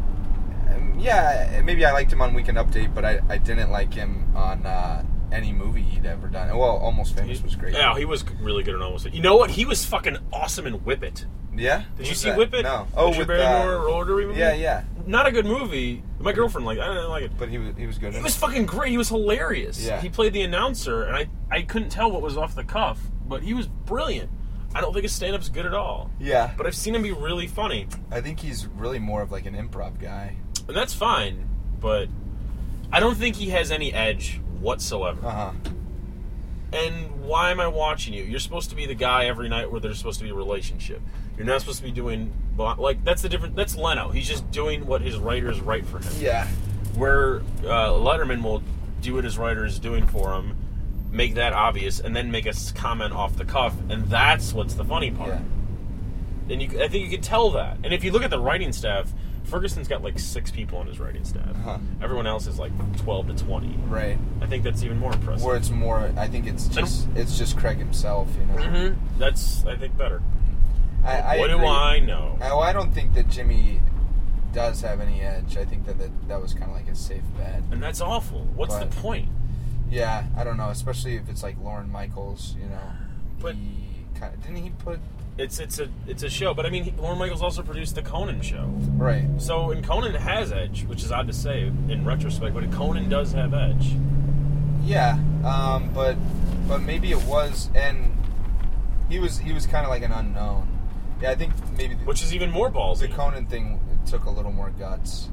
maybe I liked him on Weekend Update, but I didn't like him on any movie he'd ever done. Well, Almost Famous was great. Yeah, he was really good in Almost Famous. You know what? He was fucking awesome in Whip It. Yeah? Did you see Whip It? No. With Barrymore roller derby movie? Yeah. Not a good movie. My girlfriend I didn't like it. But he was good. He was fucking great. He was hilarious. Yeah. He played the announcer, and I couldn't tell what was off the cuff, but he was brilliant. I don't think his stand-up's good at all. Yeah. But I've seen him be really funny. I think he's really more of like an improv guy. And that's fine, but I don't think he has any edge whatsoever. Uh-huh. And why am I watching you? You're supposed to be the guy every night where there's supposed to be a relationship. You're not supposed to be doing... that's the difference. That's Leno. He's just doing what his writers write for him. Yeah. Where Letterman will do what his writer is doing for him, make that obvious, and then make a comment off the cuff, and that's what's the funny part. Yeah. And I think you can tell that. And if you look at the writing staff, Ferguson's got like 6 people on his writing staff. Uh-huh. Everyone else is like 12 to 20. Right. I think that's even more impressive. Where it's more, I think it's just Craig himself, you know. Mm-hmm. That's, I think, better. I what agree. do I know? I don't think that Jimmy does have any edge. I think that was kind of like a safe bet. And that's awful. What's the point? Yeah, I don't know. Especially if it's like Lorne Michaels, you know. But didn't he put? It's a show, but I mean, Lorne Michaels also produced the Conan show. Right. So, and Conan has edge, which is odd to say in retrospect, but Conan does have edge. Yeah, but maybe it was, and he was kind of like an unknown. Yeah, I think maybe... Which is even more ballsy. The Conan thing took a little more guts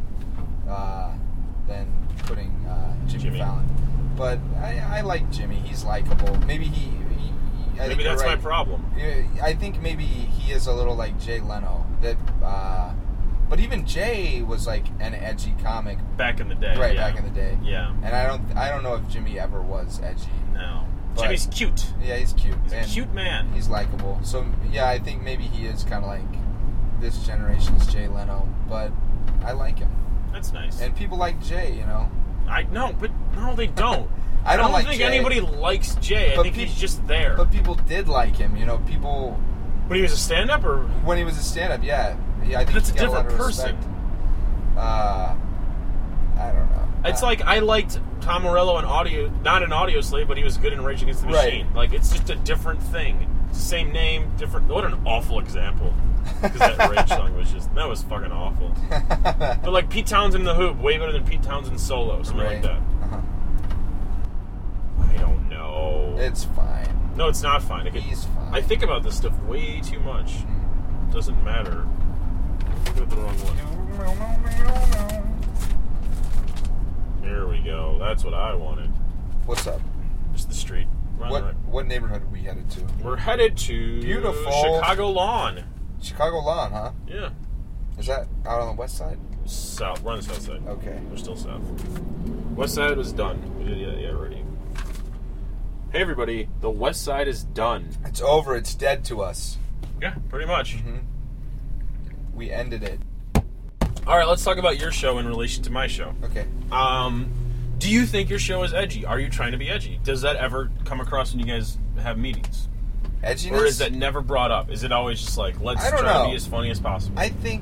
than putting Jimmy Fallon. But I like Jimmy. He's likable. Maybe maybe that's my problem. I think maybe he is a little like Jay Leno. But even Jay was like an edgy comic back in the day. Right, back in the day. Yeah. And I don't know if Jimmy ever was edgy. No. Jimmy's cute. Yeah, he's cute. He's a cute man. He's likable. So yeah, I think maybe he is kind of like this generation's Jay Leno. But I like him. That's nice. And people like Jay, you know. I know, but no, they don't. I don't like think Jay. Anybody likes Jay. I think he's just there. But people did like him, you know. People. When he was a stand-up, or when he was a stand-up, yeah. I think that's a different person. I don't know. It's like I liked Tom Morello in Audio, not in Audio Slave, but he was good in Rage Against the Machine. Right. Like it's just a different thing. Same name, different. What an awful example. Because that Rage song that was fucking awful. But like Pete Townsend in the Hoop, way better than Pete Townsend solo, something like that. Uh-huh. I don't know. It's fine. No, it's not fine. He's fine. I think about this stuff way too much. It doesn't matter. I did the wrong one. Here we go. That's what I wanted. What's up? Just the street. What neighborhood are we headed to? We're headed to beautiful Chicago Lawn. Chicago Lawn, huh? Yeah. Is that out on the west side? South. We're on the south side. Okay. We're still south. West side was done. We did yeah, already. Hey everybody, the west side is done. It's over. It's dead to us. Yeah, pretty much. Mm-hmm. We ended it. All right, let's talk about your show in relation to my show. Okay. Do you think your show is edgy? Are you trying to be edgy? Does that ever come across when you guys have meetings? Edginess? Or is that never brought up? Is it always just like, let's try to be as funny as possible? I think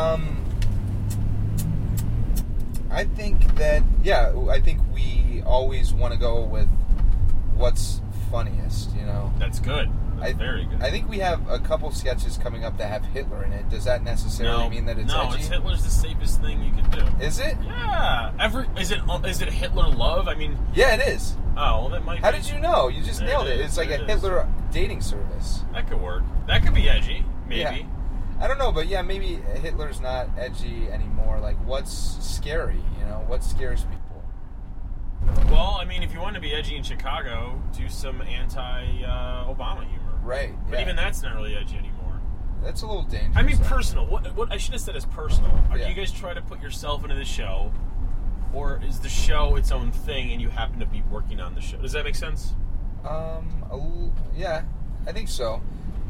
that, yeah, I think we always want to go with what's funniest, you know? That's good. That's very good. I think we have a couple sketches coming up that have Hitler in it. Does that necessarily mean that it's edgy? No, Hitler's the safest thing you can do. Is it? Yeah. Is it Hitler love? I mean... Yeah, it is. Oh, well, that might How did you know? You just nailed it. It's like a Hitler dating service. That could work. That could be edgy, maybe. Yeah. I don't know, but yeah, maybe Hitler's not edgy anymore. Like, what's scary, you know? What scares people? Well, I mean, if you want to be edgy in Chicago, do some anti-Obama humor. Right. But even that's not really edgy anymore. That's a little dangerous. I mean, personal. What I should have said is personal. Do you guys try to put yourself into the show, or is the show its own thing and you happen to be working on the show? Does that make sense? Yeah, I think so.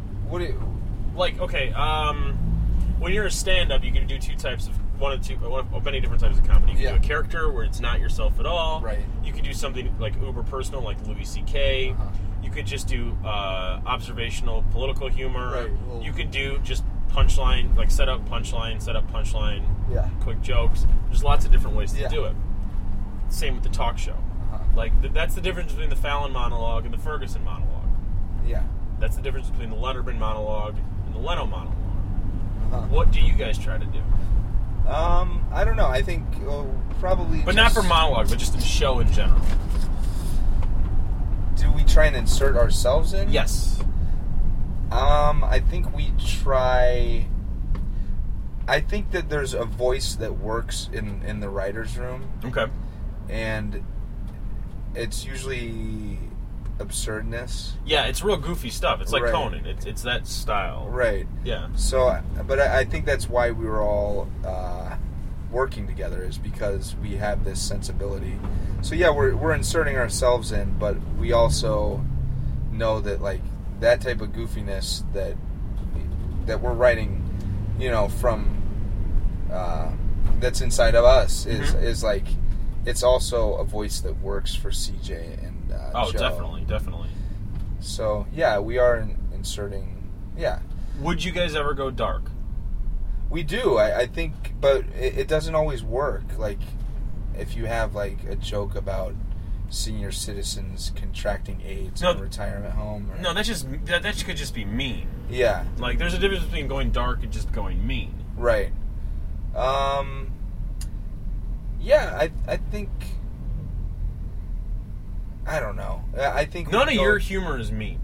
When you're a stand-up, you can do one of many different types of comedy. You can do a character where it's not yourself at all. Right. You could do something like uber personal, like Louis C.K. Uh-huh. You could just do observational political humor. Right. Well, you could do just punchline, like set up punchline, Yeah. quick jokes. There's lots of different ways to do it. Same with the talk show. Uh-huh. Like that's the difference between the Fallon monologue and the Ferguson monologue. Yeah. That's the difference between the Letterman monologue and the Leno monologue. Uh-huh. What do you guys try to do? I don't know. I think probably. But not for monologue, but just in show in general. Do we try and insert ourselves in? Yes. I think we try. I think that there's a voice that works in the writer's room. Okay. And it's usually absurdness. Yeah, it's real goofy stuff. It's like Conan. It's that style. Right. Yeah. So, but I think that's why we were all working together, is because we have this sensibility. So yeah, we're inserting ourselves in, but we also know that like that type of goofiness that we're writing, you know, from that's inside of us is like, it's also a voice that works for CJ and Joe. Definitely. So yeah, we are inserting. Yeah. Would you guys ever go dark? We do, I think, but it doesn't always work. Like, if you have like a joke about senior citizens contracting AIDS in a retirement home. No, that could just be mean. Yeah. Like, there's a difference between going dark and just going mean. Right. Yeah, I think. I don't know. I think none of your humor is mean.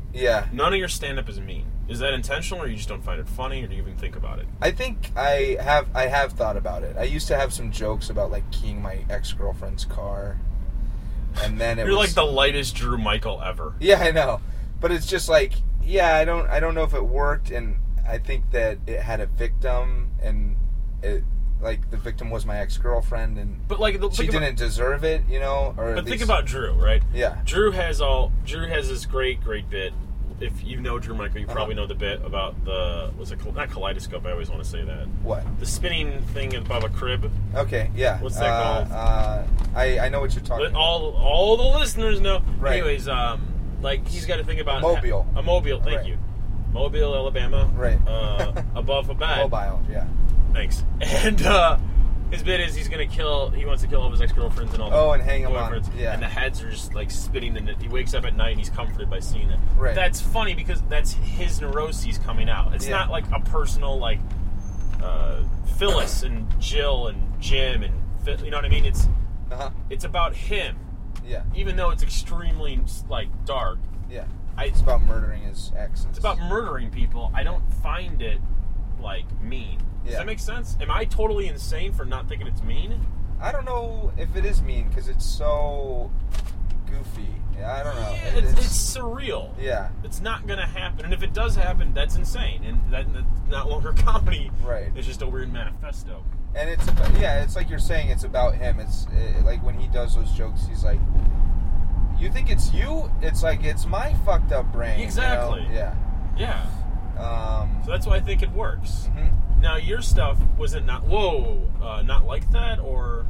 Yeah. None of your stand-up is mean. Is that intentional, or you just don't find it funny, or do you even think about it? I think I have thought about it. I used to have some jokes about, like, keying my ex-girlfriend's car. And then You're like the lightest Drew Michael ever. Yeah, I know. But it's just like, yeah, I don't know if it worked, and I think that it had a victim, and it, like, the victim was my ex-girlfriend, and she didn't deserve it, you know? But think about Drew, right? Yeah. Drew has this great bit. If you know Drew Michael, you probably know the bit about not kaleidoscope, I always want to say that. What? The spinning thing above a crib. Okay, yeah. What's that called? I know what you're talking about. All the listeners know. Right. Anyways, like, he's got to think about... A mobile, thank you. Mobile, Alabama. Right. Above a bed. Mobile, yeah. Thanks. And his bit is he wants to kill all of his ex-girlfriends and all the and hang them on. Yeah. And the heads are just, like, spitting in it. He wakes up at night and he's comforted by seeing it. Right. That's funny because that's his neuroses coming out. It's not like a personal, like, Phyllis and Jill and Jim and... You know what I mean? It's about him. Yeah. Even though it's extremely, like, dark. Yeah. It's about murdering his exes. It's about murdering people. I don't find it, like, mean. Does that make sense? Am I totally insane for not thinking it's mean? I don't know if it is mean, because it's so goofy. I don't know. Yeah, it's surreal. Yeah. It's not going to happen. And if it does happen, that's insane. And that's not longer comedy. Right. It's just a weird manifesto. And it's about, it's like you're saying, it's about him. It's like when he does those jokes, he's like, you think it's you? It's like, it's my fucked up brain. Exactly. You know? Yeah. So that's why I think it works. Mm-hmm. Now, your stuff, was it not like that, or?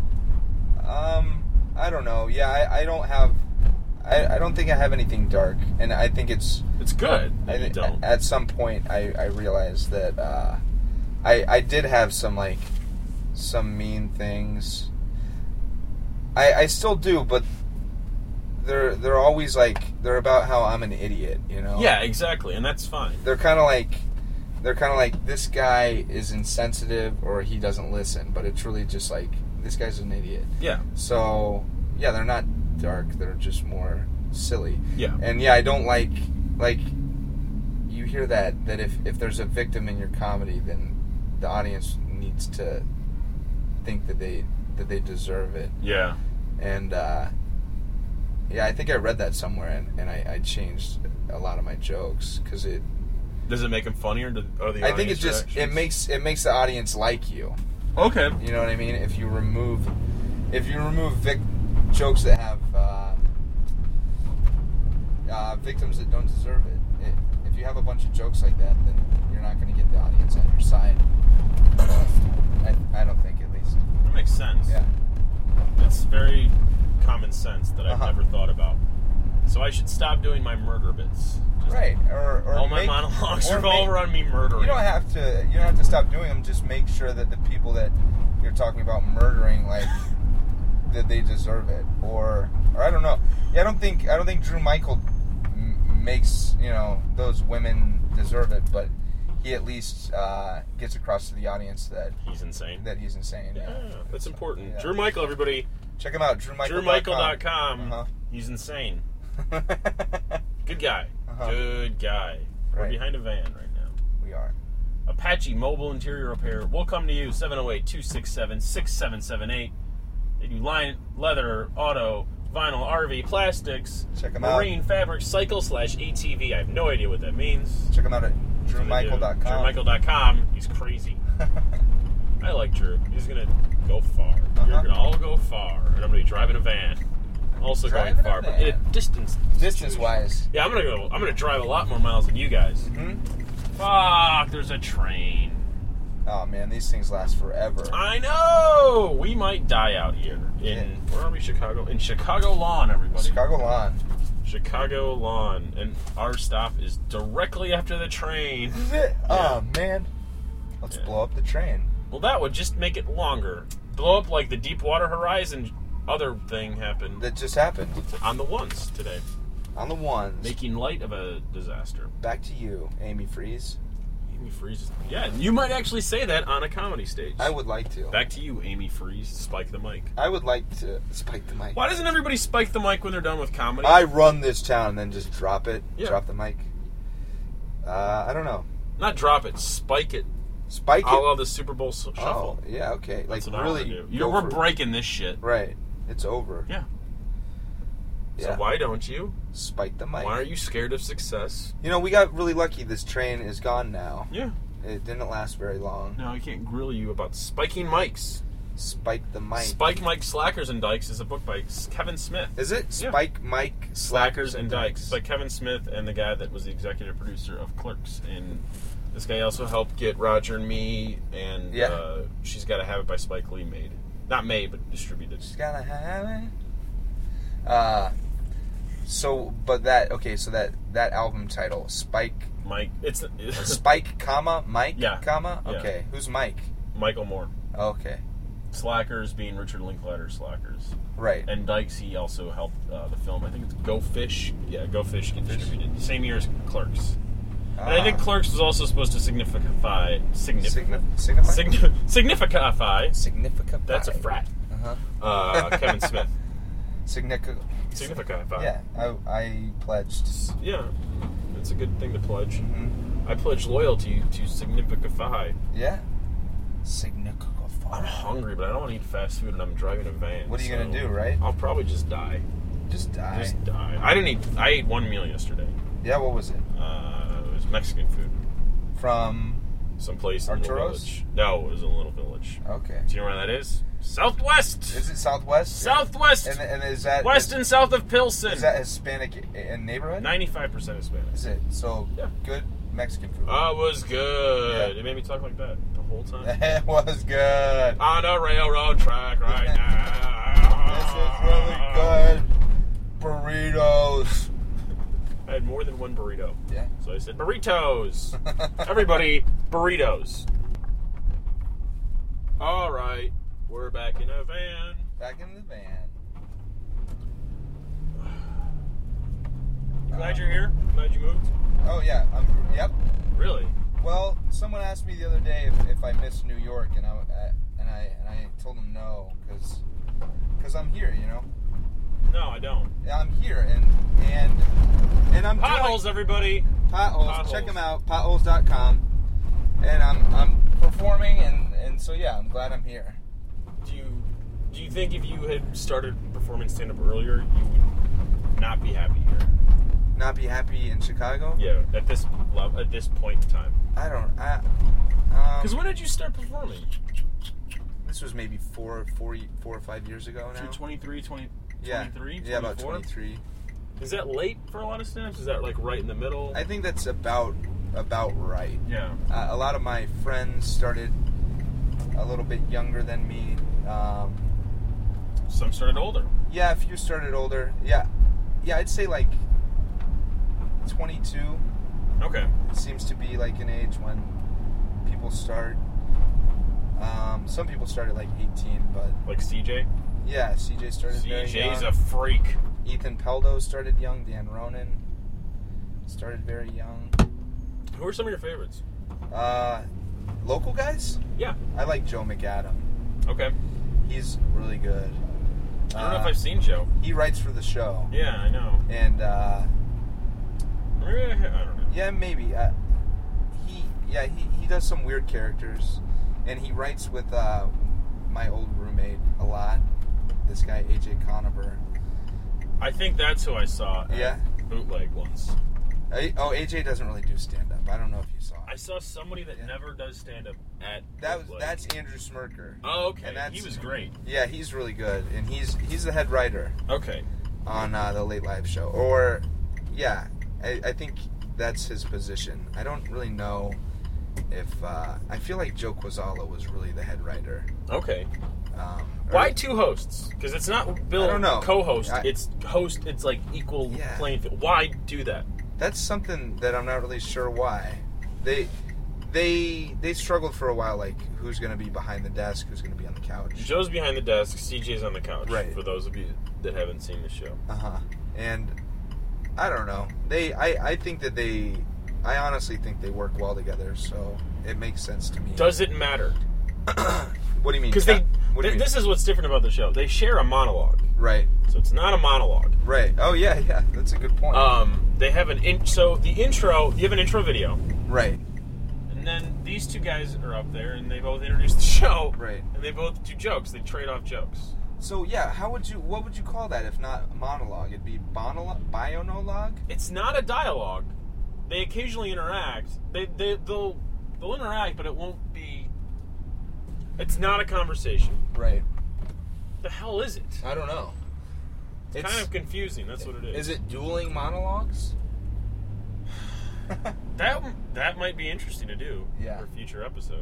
I don't know. Yeah, I don't have, I don't think I have anything dark, and I think it's good. I don't. At some point, I realized that I did have some mean things. I still do, but they're always like, they're about how I'm an idiot, you know? Yeah, exactly, and that's fine. They're kind of like, this guy is insensitive or he doesn't listen, but it's really just like, this guy's an idiot. Yeah. So, yeah, they're not dark, they're just more silly. Yeah. And yeah, I don't like, you hear that if there's a victim in your comedy, then the audience needs to think that they deserve it. Yeah. And, yeah, I think I read that somewhere, and I changed a lot of my jokes, because it... Does it make them funnier? I think it makes the audience like you. Okay. You know what I mean? If you remove jokes that have victims that don't deserve it, if you have a bunch of jokes like that, then you're not going to get the audience on your side. I don't think, at least. That makes sense. Yeah. It's very common sense that I've never thought about. So I should stop doing my murder bits. Right, or all my monologues revolve around me murdering. You don't have to stop doing them. Just make sure that the people that you're talking about murdering, like, that they deserve it, or I don't know. Yeah, I don't think Drew Michael makes those women deserve it, but he at least gets across to the audience that he's insane. Yeah, that's important. Yeah. Drew Michael, everybody. Check him out, DrewMichael.com. He's insane. Good guy. Good guy. Right. We're behind a van right now. We are. Apache Mobile Interior Repair will come to you, 708-267-6778. They do leather, auto, vinyl, RV, plastics, check them marine fabric, cycle/ATV. I have no idea what that means. Check them out at DrewMichael.com. DrewMichael.com. He's crazy. I like Drew. He's going to go far. You're going to all go far. And I'm going to be driving a van. Also going far, but in a distance-wise. Yeah, I'm gonna drive a lot more miles than you guys. Mm-hmm. Fuck, there's a train. Oh man, these things last forever. I know. We might die out here where are we? Chicago. In Chicago Lawn, everybody. Chicago Lawn, and our stop is directly after the train. Is it? Yeah. Oh man, let's blow up the train. Well, that would just make it longer. Blow up like the Deepwater Horizon. Other thing happened. That just happened. On the ones today. On the ones. Making light of a disaster. Back to you, Amy Freeze. Amy Freeze. Yeah, you might actually say that on a comedy stage. I would like to. Back to you, Amy Freeze. Spike the mic. I would like to spike the mic. Why doesn't everybody spike the mic when they're done with comedy? I run this town and then just drop it. Yeah. Drop the mic. I don't know. Not drop it, spike it. Spike it? I love the Super Bowl shuffle. Oh, yeah, okay. That's like, what really. I want to do. We're breaking this shit. Right. It's over. Yeah. Yeah. So why don't you spike the mic? Why are you scared of success? You know, we got really lucky. This train is gone now. Yeah. It didn't last very long. No, I can't grill you about spiking mics. Spike the mic. Spike Mike Slackers and Dykes is a book by Kevin Smith. Is it? Yeah. Spike Mike Slackers and Dykes. It's by Kevin Smith and the guy that was the executive producer of Clerks. And this guy also helped get Roger and Me and She's Gotta Have It by Spike Lee made. Not made, but distributed. She's gotta have it. So that album title, Spike Mike. It's Spike, comma, Mike, yeah. comma? Yeah. Okay. Who's Mike? Michael Moore. Okay. Slackers being Richard Linklater's Slackers. Right. And Dykes, he also helped the film. I think it's Go Fish. Yeah, Go Fish get distributed. Same year as Clerks. And I think Clerks was also supposed to signify. That's a frat. Kevin Smith. Signify. Yeah, I pledged. Yeah, it's a good thing to pledge. Mm-hmm. I pledge loyalty to Signify. Yeah. Signify. I'm hungry, but I don't want to eat fast food, and I'm driving a van. What are you gonna do, right? I'll probably just die. Just die. I ate one meal yesterday. Yeah, what was it? It was Mexican food. From? Someplace in a little Arturo's? village. No, it was in a little village. Okay. Do you know where that is? Southwest! Is it Southwest? Southwest! And is that... West and south of Pilsen. Is that Hispanic neighborhood? 95% Hispanic. Is it? So, yeah. Good Mexican food. Oh, it was good. Yeah. It made me talk like that the whole time. It was good. On a railroad track right now. This is really good. Burritos. I had more than one burrito. Yeah. So I said, burritos. Everybody, burritos. All right. We're back in a van. Back in the van. Glad you're here. Glad you moved. Oh, yeah. Yep. Really? Well, someone asked me the other day if I miss New York, and I told them no, because I'm here, you know. No, I don't. Yeah, I'm here, and I'm potholes, everybody. Potholes. Check them out, potholes.com. And I'm performing, and so yeah, I'm glad I'm here. Do you think if you had started performing stand-up earlier, you would not be happy here? Not be happy in Chicago? Yeah, at this point in time. I don't. Because when did you start performing? This was maybe 4 or 5 years ago now. 23, 23? Yeah, about 23. Is that late for a lot of stand-ups? Is that like right in the middle? I think that's about right. Yeah. A lot of my friends started a little bit younger than me. Some started older. Yeah, a few started older. Yeah, I'd say like 22. Okay. It seems to be like an age when people start. Some people started like 18, but... Like CJ? Yeah, CJ started very young. CJ's a freak. Ethan Peldo started young. Dan Ronan started very young. Who are some of your favorites? Local guys? Yeah. I like Joe McAdam. Okay. He's really good. I don't know if I've seen Joe. He writes for the show. Yeah, I know. And, maybe I don't know. Yeah, maybe. He does some weird characters. And he writes with my old roommate a lot. This guy, AJ Conover. I think that's who I saw at Bootleg once. AJ doesn't really do stand-up. I don't know if you saw it. I saw somebody that never does stand-up at Bootleg. That's Andrew Smirker. Oh, okay. And he was great. Yeah, he's really good. And he's the head writer. Okay. On the Late Live show. Or, yeah, I think that's his position. I don't really know if... I feel like Joe Quazala was really the head writer. Okay. Why two hosts? Because it's not Bill co-host. It's host. It's like equal playing field. Why do that? That's something that I'm not really sure why. They struggled for a while, like who's going to be behind the desk, who's going to be on the couch. Joe's behind the desk. CJ's on the couch. Right. For those of you that haven't seen the show. And I don't know. I think that they I honestly think they work well together, so it makes sense to me. Does it matter? What do you mean? Because this is what's different about the show. They share a monologue. Right. So it's not a monologue. Right. Oh, yeah, that's a good point. They have so the intro, you have an intro video. Right. And then these two guys are up there, and they both introduce the show. Right. And they both do jokes. They trade off jokes. So, yeah, what would you call that if not monologue? It'd be bionologue? It's not a dialogue. They occasionally interact. They'll interact, but it won't be... It's not a conversation. Right. The hell is it? I don't know. It's kind of confusing. That's what it is. Is it dueling monologues? That might be interesting to do for a future episode.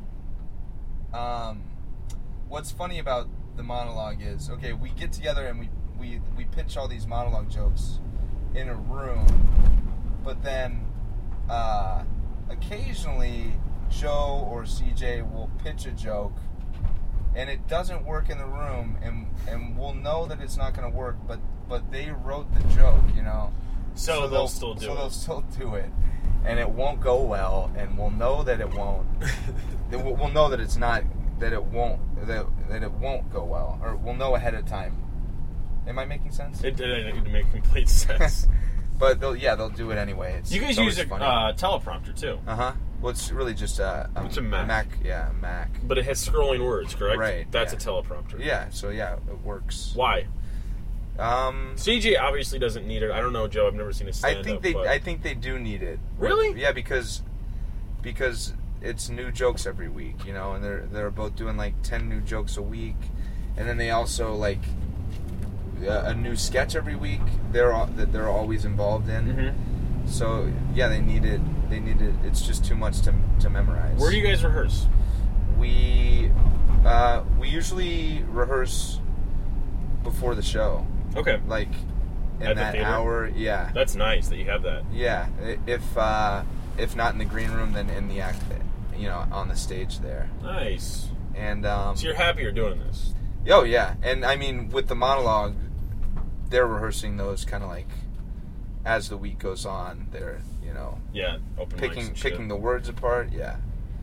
What's funny about the monologue is, okay, we get together and we pitch all these monologue jokes in a room, but then occasionally Joe or CJ will pitch a joke and it doesn't work in the room, and we'll know that it's not going to work, but they wrote the joke, you know. So they'll still do it. So they'll still do it, and it won't go well, and we'll know that it won't. We'll know that it's not, that it won't go well, or we'll know ahead of time. Am I making sense? It didn't make complete sense. But they'll do it anyway. You guys use a teleprompter too. Well, it's really just it's a Mac. Yeah, Mac. But it has scrolling words, correct? Right. That's a teleprompter. Yeah. So it works. Why? CJ obviously doesn't need it. I don't know, Joe. I've never seen a stand-up. I think they do need it. Really? Yeah, because it's new jokes every week, you know, and they're both doing like 10 new jokes a week, and then they also like a new sketch every week. They're always involved in. Mm-hmm. So yeah, they need it. It's just too much to memorize. Where do you guys rehearse? We usually rehearse before the show. Okay. Like in At that the theater? hour, yeah. That's nice that you have that. Yeah. If not in the green room, then in the act, you know, on the stage there. Nice. And so you're happy you're doing this? Oh yeah, and I mean with the monologue, they're rehearsing those kind of like as the week goes on. They're open picking the words apart. Yeah.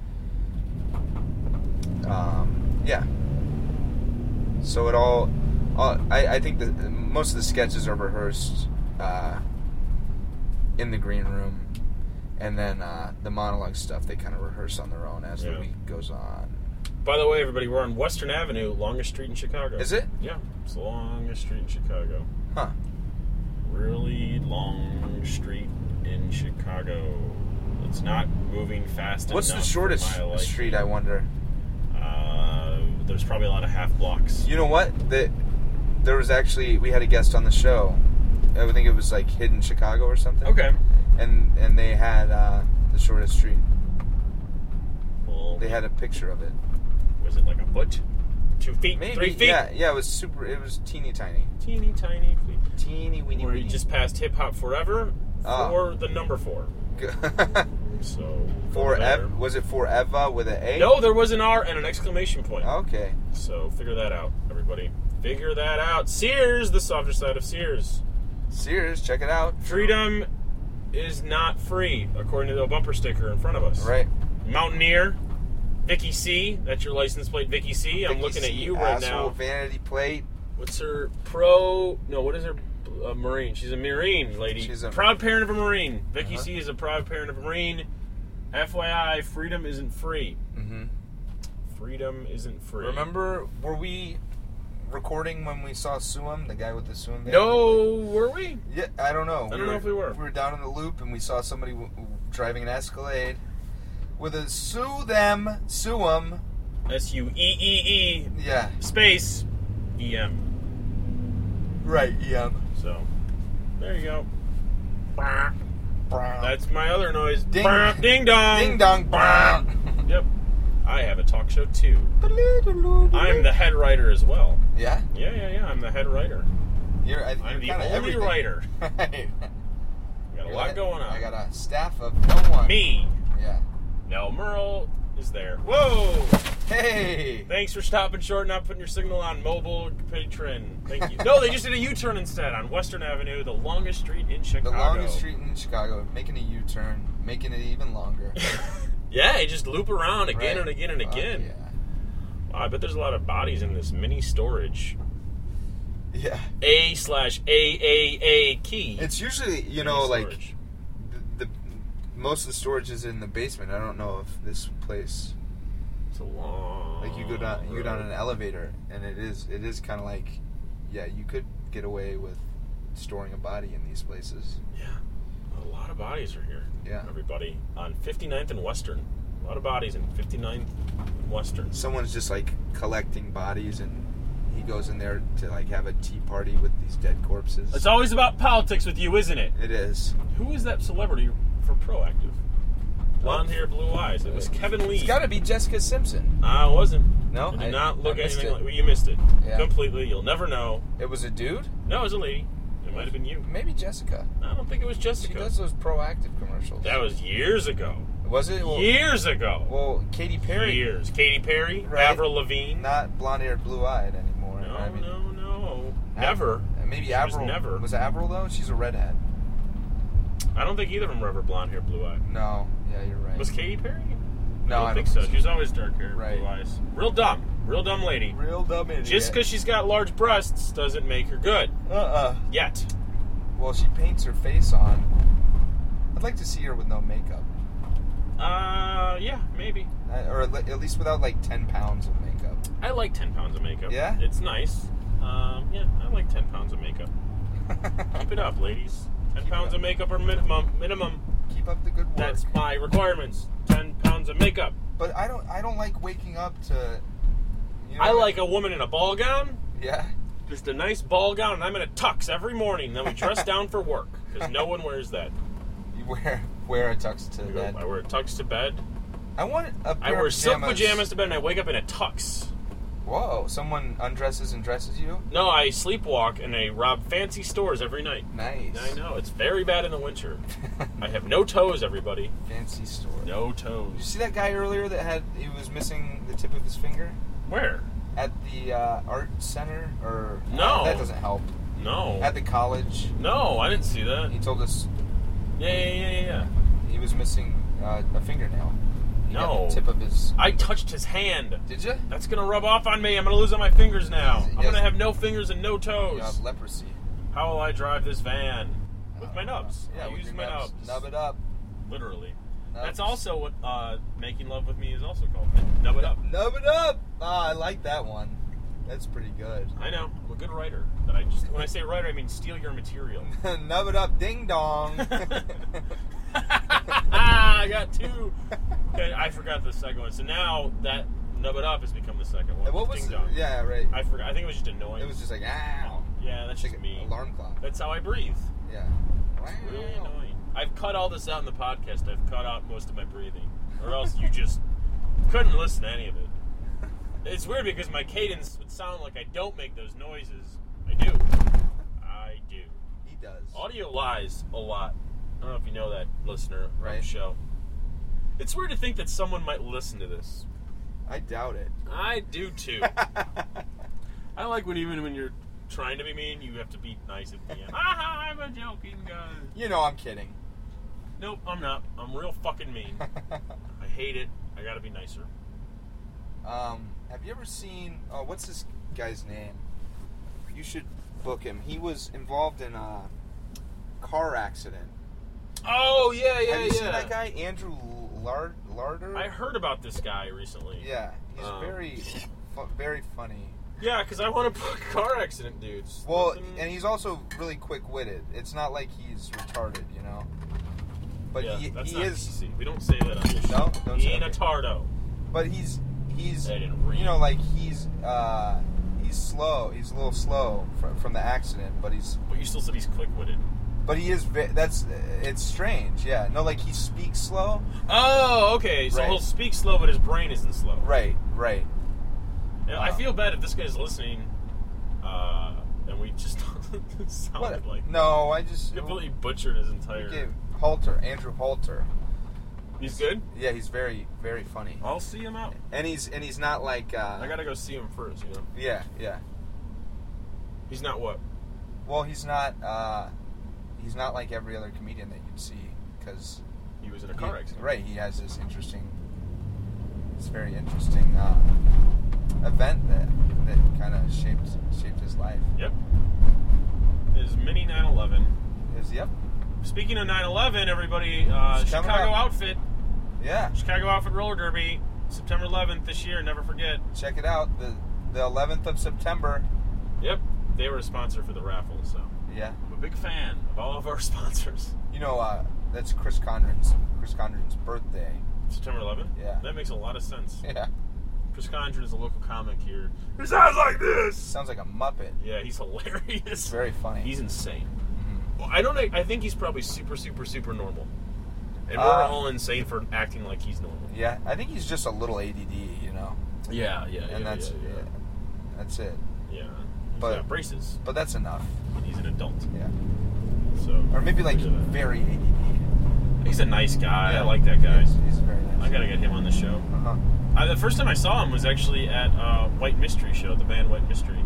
Yeah. So it all I think that most of the sketches are rehearsed in the green room, and then the monologue stuff they kind of rehearse on their own as the week goes on. By the way, everybody, we're on Western Avenue, longest street in Chicago. Is it? Yeah, it's the longest street in Chicago. Huh. Really long street in Chicago. It's not moving fast enough. What's the shortest street, I wonder? There's probably a lot of half blocks. You know what? There was actually, we had a guest on the show. I think it was like Hidden Chicago or something. Okay. And they had the shortest street. Well, they had a picture of it. Was it like a foot? 2 feet? Maybe. 3 feet? Yeah, it was teeny tiny. Teeny tiny feet. Teeny weeny Where weeny. you just passed Hip Hop Forever or the number 4. So was it Forever with an A? No, there was an R and an exclamation point. Okay. So figure that out, everybody. Figure that out. Sears, the softer side of Sears. Sears, check it out. Freedom is not free, according to the bumper sticker in front of us. Right. Mountaineer, Vicky C. That's your license plate, Vicky C. I'm looking at you right now. Vanity plate. What's her what is her Marine? She's a Marine lady. She's a proud parent of a Marine. Vicky C is a proud parent of a Marine. FYI, freedom isn't free. Mm-hmm. Freedom isn't free. Remember, were we recording when we saw Suam, the guy with the Suam van? No, were we? Yeah, I don't know. I don't know if we were. We were down in the loop and we saw somebody driving an Escalade with a Suam. S-U-E-E-E. Yeah. Space E-M. Right, E-M. So, there you go. That's my other noise. Ding. Ding dong. Ding dong. Yep. I have a talk show too. I'm the head writer as well. Yeah? Yeah. I'm the head writer. I'm the only writer. Right. Got a lot going on. I got a staff of no one. Me. Yeah. Nell Merle is there. Whoa! Hey! Thanks for stopping short and not putting your signal on mobile patron. Thank you. No, they just did a U-turn instead on Western Avenue, the longest street in Chicago. The longest street in Chicago, making a U-turn, making it even longer. Yeah, you just loop around again Right. and again and again. Yeah. Wow, I bet there's a lot of bodies in this mini storage. Yeah. A/AAA key. It's usually, Mini like, storage. the most of the storage is in the basement. I don't know if this place, It's a long. like, you go down road. an elevator, and it is kind of like, yeah, you could get away with storing a body in these places. Yeah, a lot of bodies are here. Yeah. Everybody on 59th and Western. A lot of bodies in 59th and Western. Someone's just like collecting bodies, and he goes in there to like have a tea party with these dead corpses. It's always about politics with you, isn't it? It is. Who is that celebrity for Proactive? Blonde hair, blue eyes. It was Kevin Lee. It's got to be Jessica Simpson. It wasn't. No, It did I not look missed anything it. like. You missed it Yeah. completely. You'll never know. It was a dude. No, it was a lady. It might have been you. Maybe Jessica. I don't think it was She Jessica. does those Proactive commercials. That was years ago. Was it? Well, Years ago. Well, Katy Perry. Years. Katy Perry, Right. Avril Lavigne. Not blonde-haired, blue-eyed anymore. No, I mean, no. Never. Maybe She was Avril. never. Was Avril though? She's a redhead. I don't think either of them were ever blonde hair, blue eye. No. Yeah, you're right. Was Katy Perry? No, I don't think so. She was always dark hair, Right. blue eyes. Real dumb lady. Real dumb idiot. Just because she's got large breasts doesn't make her good. Yet. Well, she paints her face on. I'd like to see her with no makeup, Yeah, maybe. or at least without like 10 pounds of makeup. I like 10 pounds of makeup. Yeah? It's nice. Yeah, I like 10 pounds of makeup. Keep it up, ladies. 10 Keep it pounds up. of makeup are minimum. Keep up the good work. That's my requirements. 10 pounds of makeup. But I don't like waking up to. I like a woman in a ball gown. Yeah. Just a nice ball gown, and I'm in a tux every morning. Then we dress down for work, because no one wears that. You wear a tux to bed. I wear a tux to bed. I want a pair I wear of silk pajamas to bed, and I wake up in a tux. Whoa! Someone undresses and dresses you? No, I sleepwalk, and I rob fancy stores every night. Nice. I know, it's very bad in the winter. I have no toes, everybody. Fancy store. No You toes. see that guy earlier that he was missing the tip of his finger Where? at the art center? Or No. that doesn't help. No. At the college, No, I didn't see that. he told us Yeah. he was missing a fingernail. He got No. the tip of his. I touched his hand. Did you? That's gonna rub off on me. I'm gonna lose all my fingers now. I'm Yes. gonna have no fingers and no You toes. have leprosy. How will I drive this van? With my nubs. Yeah, I with use your my nubs. nubs. Nub it up. Literally. Nubs. That's also what making love with me is also called. Nub it up. Nub it up. I like that one. That's pretty good. I know. I'm a good writer. But when I say writer, I mean steal your material. Nub it up, ding dong. I got two. Okay, I forgot the second one. So now that nub it up has become the second one. What was? Ding dong. Yeah, right. I forgot. I think it was just annoying. It was just like ow. Yeah, that's Like just an me. alarm clock. That's how I breathe. Yeah. It's really annoying. I've cut all this out in the podcast. I've cut out most of my breathing, or else you just couldn't listen to any of it. It's weird because my cadence would sound like I don't make those noises. I do. I do. He does. Audio lies a lot. I don't know if you know that, listener of the Right. show. It's weird to think that someone might listen to this. I doubt it. I do too. I like even when you're trying to be mean, you have to be nice at the end. I'm a joking guy. You know I'm kidding. Nope, I'm not. I'm real fucking mean. I hate it. I gotta be nicer. Have you ever seen? Oh, what's this guy's name? You should book him. He was involved in a car accident. Oh, yeah. Have you seen that guy, Andrew Larder? I heard about this guy recently. Yeah, he's very funny. Yeah, because I want to book car accident dudes. Well, Nothing- and he's also really quick-witted. It's not like he's retarded, you know. But yeah, he that's he not is. PC. We don't say that on this No? show. Don't He say ain't okay. a tardo. But he's I didn't read. you know, like he's slow. He's a little slow from the accident, but But you still said he's quick-witted. he is. It's strange. Yeah. No, like he speaks slow. Oh, okay. So Right. he'll speak slow, but his brain isn't slow. Right. Yeah, I feel bad if this guy's listening, and we just sounded like No, I just completely butchered his entire. Andrew Halter. He's good? Yeah, he's very, very funny. I'll see him out. And he's not like... I gotta go see him first, you know? Yeah, yeah. He's not what? Well, he's not like every other comedian that you'd see, because... He was in a car accident. Right, he has this very interesting event that kind of shaped his life. Yep. His mini 911. Yep. Speaking of 9/11, everybody, Chicago Outfit. Yeah. Chicago Outfit Roller Derby, September 11th this year. Never forget. Check it out. The 11th of September. Yep. They were a sponsor for the raffle, so. Yeah. I'm a big fan of all of our sponsors. You know, that's Chris Condren's birthday. September 11th? Yeah. That makes a lot of sense. Yeah. Chris Condren is a local comic here. He sounds like this! Sounds like a Muppet. Yeah, he's hilarious. It's very funny. He's insane. Mm-hmm. Well, I think he's probably super, super, super normal. And we're all insane for acting like he's normal. Yeah, I think he's just a little ADD, you know? Yeah. And that's it. Yeah. He's But got braces. But that's enough. And he's an adult. Yeah. So. Or maybe like very ADD. He's a nice guy. Yeah. I like that guy. He's very nice. I gotta get him on the show. Uh-huh. The first time I saw him was actually at White Mystery Show, the band White Mystery.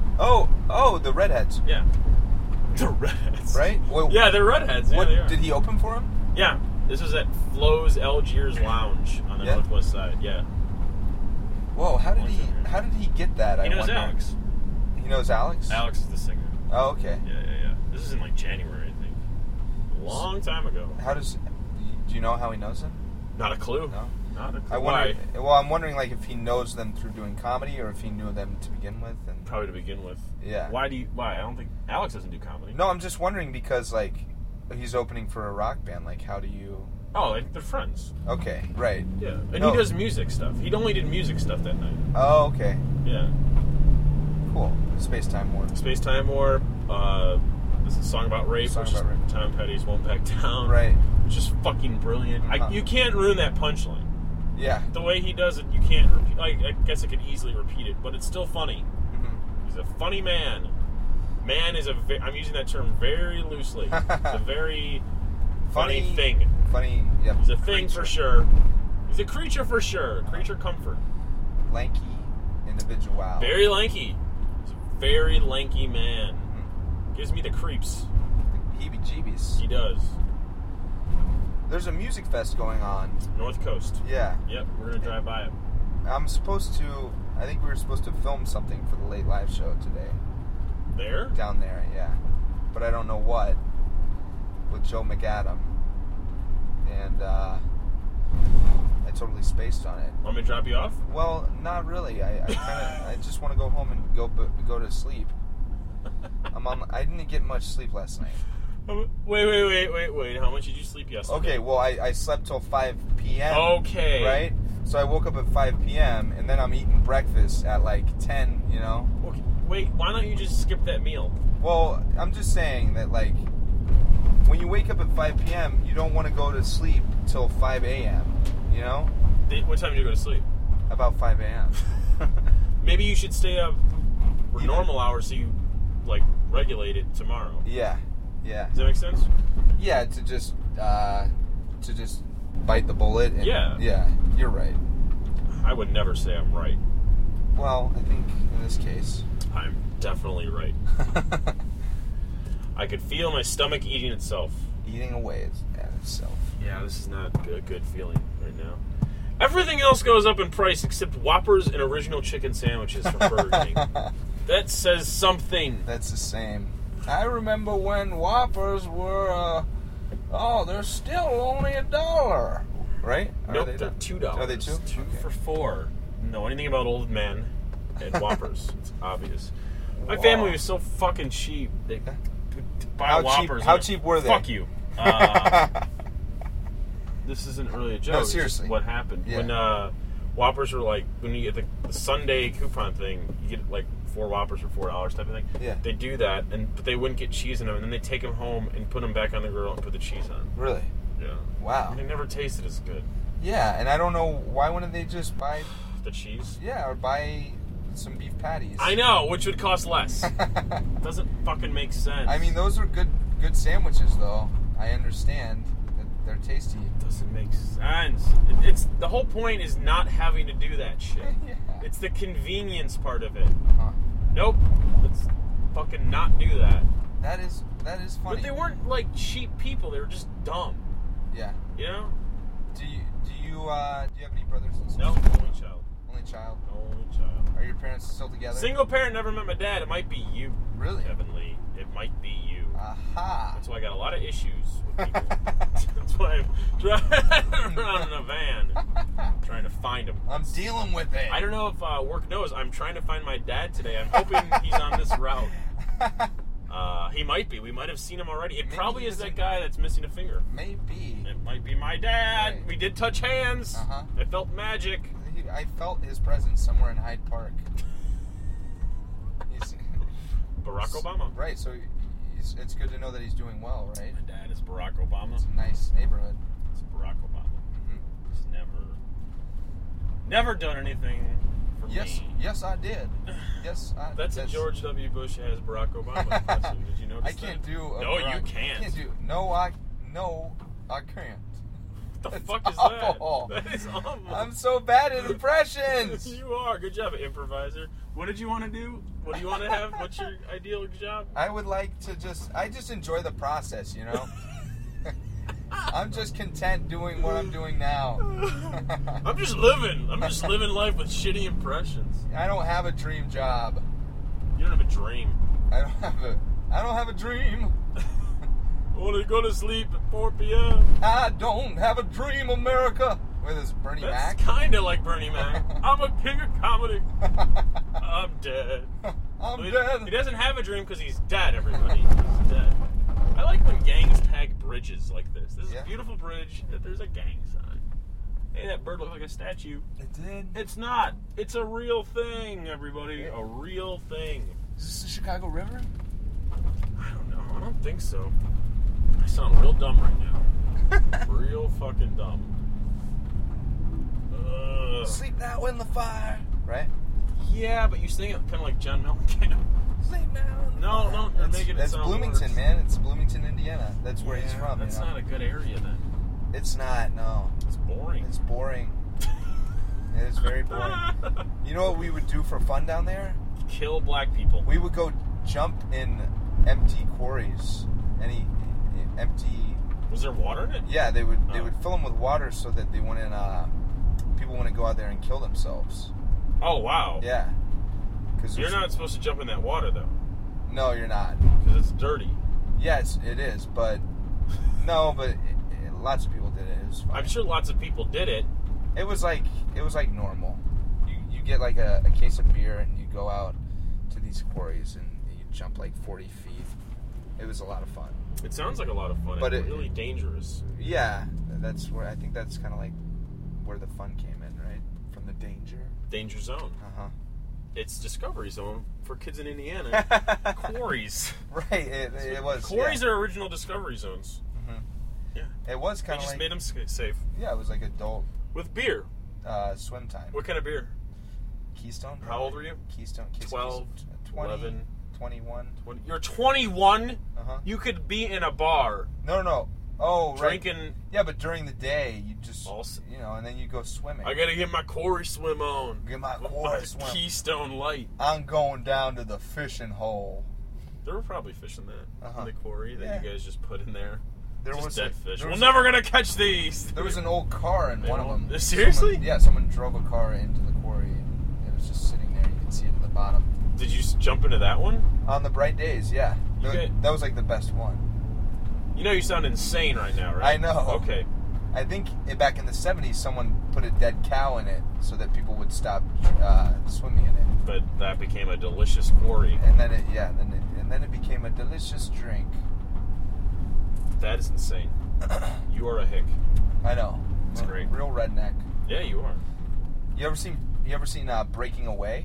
Oh, the Redheads. Yeah. The Redheads. Right? Well, yeah, they're Redheads. Yeah, they are. Did he open for him? Yeah. This was at Flo's Algiers Lounge on the northwest side. Yeah. Whoa, how did he get that? He knows Alex. He knows Alex? Alex is the singer. Oh, okay. Yeah. This is in like January, I think. A long time ago. Do you know how he knows them? Not a clue. No? Not a clue. I'm wondering like if he knows them through doing comedy or if he knew them to begin with. And probably to begin with. Yeah. Why? I don't think Alex doesn't do comedy. No, I'm just wondering because like he's opening for a rock band. Like, how do you? Oh, like they're friends. Okay, right. Yeah, and he does music stuff. He only did music stuff that night. Oh, okay. Yeah. Cool. Space-Time War. Space-Time War. This is a song about rape, which is Tom Petty's "Won't Back Down." Right. Which is fucking brilliant. You can't ruin that punchline. Yeah. The way he does it, you can't repeat. I guess I could easily repeat it, but it's still funny. Mm-hmm. He's a funny man. Man is I'm using that term very loosely. It's a very funny thing. Funny, yeah. He's a thing for sure. He's a creature for sure. Creature comfort. Lanky individual. Very lanky. He's a very lanky man. Mm-hmm. Gives me the creeps. Heebie-jeebies. He does. There's a music fest going on. North Coast. Yeah. Yep, we're going to drive by it. I think we were supposed to film something for the Late Live show today. There? Down there, yeah. But I don't know what. With Joe McAdam. And I totally spaced on it. Want me to drop you off? Well, not really. I just want to go home and go to sleep. I didn't get much sleep last night. Wait. How much did you sleep yesterday? Okay, well, I slept till 5 p.m. Okay. Right? So I woke up at 5 p.m., and then I'm eating breakfast at like 10, you know? Okay. Wait, why don't you just skip that meal? Well, I'm just saying that, like, when you wake up at 5 p.m., you don't want to go to sleep till 5 a.m., you know? What time do you go to sleep? About 5 a.m. Maybe you should stay up for normal hours so you, like, regulate it tomorrow. Yeah. Does that make sense? Yeah, to just bite the bullet. And, yeah, you're right. I would never say I'm right. Well, I think in this case, I'm definitely right. I could feel my stomach eating itself. Eating away at itself. Yeah, this is not a good feeling right now. Everything else goes up in price except Whoppers and original chicken sandwiches from Burger King. That says something. That's the same. I remember when Whoppers were, they're still only $1. Right? Nope, they're $2. Are they $2? 2 for $4. Know anything about old men and Whoppers? It's obvious. My family was so fucking cheap. They buy Whoppers. How cheap were they? Fuck you. This isn't really a joke. No, seriously. What happened when Whoppers were like when you get the Sunday coupon thing, you get like 4 Whoppers for $4 type of thing. Yeah. They do that, but they wouldn't get cheese in them, and then they take them home and put them back on the grill and put the cheese on. Really? Yeah. Wow. They never tasted as good. Yeah, and I don't know why wouldn't they just buy the cheese? Yeah, or buy some beef patties. I know, which would cost less. Doesn't fucking make sense. I mean, those are good sandwiches, though. I understand that they're tasty. It doesn't make sense. It's the whole point is not having to do that shit. Yeah. It's the convenience part of it. Huh. Nope. Let's fucking not do that. That is funny. But they weren't like cheap people. They were just dumb. Yeah. You know? Do you have any brothers and sisters? No, only child. Only child. Only child. Are your parents still together? Single parent, never met my dad. It might be you. Really? Kevin Lee. It might be you. Aha. That's why I got a lot of issues with people. That's why I'm driving around in a van trying to find him. I'm dealing with it. I don't know if work knows. I'm trying to find my dad today. I'm hoping he's on this route. He might be. We might have seen him already. It Maybe probably is that guy that's missing a finger. Maybe. It might be my dad. Right. We did touch hands. Uh-huh. I felt magic. I felt his presence somewhere in Hyde Park. Barack Obama. Right, so it's good to know that he's doing well, right? My dad is Barack Obama. It's a nice neighborhood. It's Barack Obama. Mm-hmm. He's never done anything for me. Yes, I did. Yes, That's a George W. Bush as Barack Obama impression. Did you notice I can't that? do a No, Barack, you can't. I can't do. No, I can't. What the It's fuck is awful. that? That is awful. I'm so bad at impressions. You are. Good job, improviser. What did you want to do? What do you want to have? What's your ideal job? I would like to I just enjoy the process, you know? I'm just content doing what I'm doing now. I'm just living life with shitty impressions. I don't have a dream job. You don't have a dream. I don't have a dream. I want to go to sleep at 4 p.m. I don't have a dream, America. Wait, this is Bernie Mac? That's kind of like Bernie Mac. I'm a king of comedy. I'm dead. I'm He dead. doesn't have a dream because he's dead, everybody. He's dead. I like when gangs tag bridges like this. This is a beautiful bridge. There's a gang sign. Hey, that bird looks like a statue. It did. It's not. It's a real thing, everybody. A real thing. Is this the Chicago River? I don't know. I don't think so. I sound real dumb right now. Real fucking dumb. Sleep now in the fire. Right? Yeah, but you sing it kind of like John Mellencamp. Sleep now in the No, fire. you're making it That's sound Bloomington, worse. man. It's Bloomington, Indiana. That's where he's from. That's you know? not a good area then. It's not, no. It's boring. It's boring. It is very boring. You know what we would do for fun down there? Kill black people. We would go jump in empty quarries. Any empty... Was there water in it? Yeah, they would fill them with water so that they wouldn't... people wouldn't go out there and kill themselves. Oh, wow. Yeah. You're not supposed to jump in that water, though. No, you're not. Because it's dirty. Yes, it is, but... No, but lots of people did it. It was fine. I'm sure lots of people did it. It was like normal. You get like a case of beer and you go out to these quarries and you jump like 40 feet. It was a lot of fun. It sounds like a lot of fun. But it's really dangerous. Yeah, that's where I think that's kind of like where the fun came in, right? From the danger. Danger zone. Uh-huh. It's Discovery Zone for kids in Indiana. Quarries. Right, it was. Quarries are original Discovery Zones. Mm-hmm. Yeah. It was They kind of just like... made them safe. Yeah, it was like adult With beer. swim time. What kind of beer? Keystone. How old were you? Keystone. 12, 20, 11. 21. 20. You're 21? Uh-huh. You could be in a bar. No. Oh, drinking. Right. Yeah, but during the day, you just, Also, and then you go swimming. I gotta get my quarry swim on. Get my With quarry my swim. Keystone Light. I'm going down to the fishing hole. There were probably fish in that. Uh-huh. In the quarry that Yeah. you guys just put in there. There just was dead fish. there We're was never gonna catch these. There was an old car in one of them. Seriously? Someone drove a car into the quarry and it was just sitting there. You could see it at the bottom. Did you jump into that one? On the bright days, yeah. That was like the best one. You know you sound insane right now, right? I know. Okay. I think back in the 70s, someone put a dead cow in it so that people would stop swimming in it. But that became a delicious quarry. And then it became a delicious drink. That is insane. You are a hick. I know. It's great. Real redneck. Yeah, you are. You ever seen Breaking Away?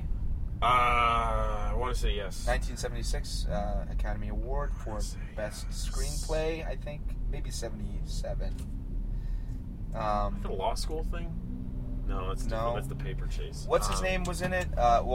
I want to say yes. 1976 Academy Award for Best Screenplay, I think. Maybe 77. The law school thing? No, that's different. No. That's the Paper Chase. What's his name was in it?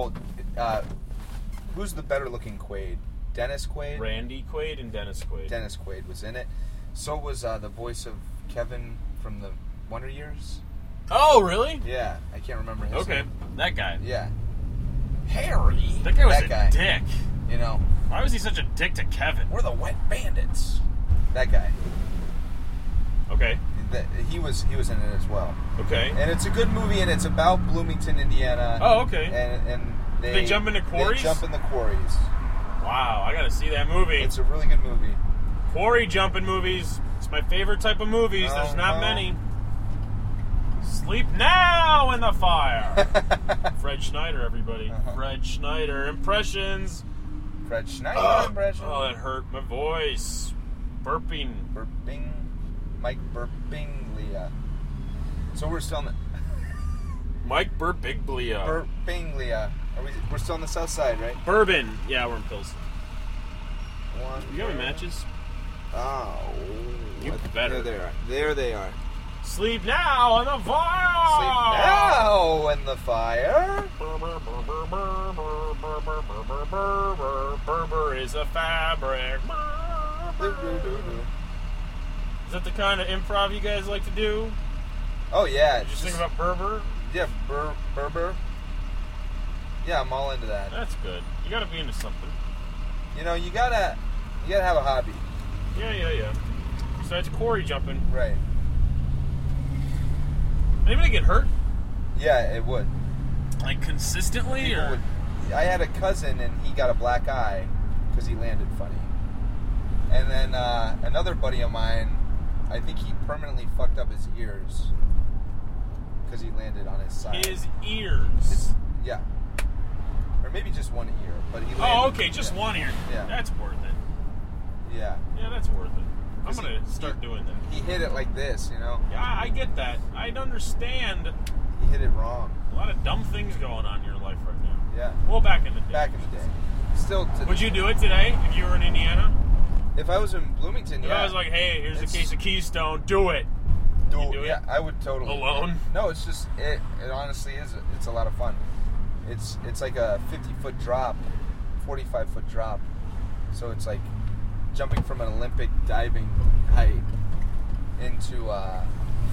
Who's the better looking Quaid? Dennis Quaid? Randy Quaid and Dennis Quaid. Dennis Quaid was in it. So was the voice of Kevin from the Wonder Years. Oh, really? Yeah, I can't remember his name. That guy. Yeah. Harry. That guy was That a guy. dick. You know. Why was he such a dick to Kevin? We're the Wet Bandits. That guy. Okay. He was in it as well. Okay. And it's a good movie, and it's about Bloomington, Indiana. Oh, okay. And they jump into quarries? They jump in the quarries. Wow, I gotta see that movie. It's a really good movie. Quarry jumping movies. It's my favorite type of movies. Oh, There's not no. many. Sleep now in the fire. Fred Schneider, everybody. Uh-huh. Fred Schneider impressions. Fred Schneider impression. Oh, that hurt my voice. Burping. Mike Birbiglia. So we're still in the... Mike Birbiglia. Birbiglia. We're still on the south side, right? Bourbon. Yeah, we're in Pills. You got any Wonderful. matches? Oh. You better. There they are. Sleep now in the fire. Sleep now in the fire. Berber is a fabric. Is that the kind of improv you guys like to do? Oh yeah. Did you think about Berber? Yeah, Berber. Yeah, I'm all into that. That's good. You gotta be into something. You know, you gotta have a hobby. Yeah. Besides quarry jumping. Right. Anybody get hurt? Yeah, it would. Like consistently? People Or? would. I had a cousin and he got a black eye because he landed funny. And then another buddy of mine, I think he permanently fucked up his ears because he landed on his side. His ears. Yeah. Or maybe just one ear, but he landed. Oh, okay, just yeah. one ear. Yeah. That's worth it. Yeah. Yeah, that's worth it. I'm 'Cause gonna start doing that. He hit it like this, you know? Yeah, I get that. I understand He hit it wrong. a lot of dumb things going on in your life right now. Yeah. Well, back in the day. Back in the day. Still to Would you do it today if you were in Indiana? If I was in Bloomington, If yeah. I was like, hey, here's a It's- case of Keystone, do it. Do You do yeah, it? I would totally. Alone? No, it's just it honestly is. It's a lot of fun. It's like a 50-foot drop, 45-foot drop. So it's like jumping from an Olympic diving height into a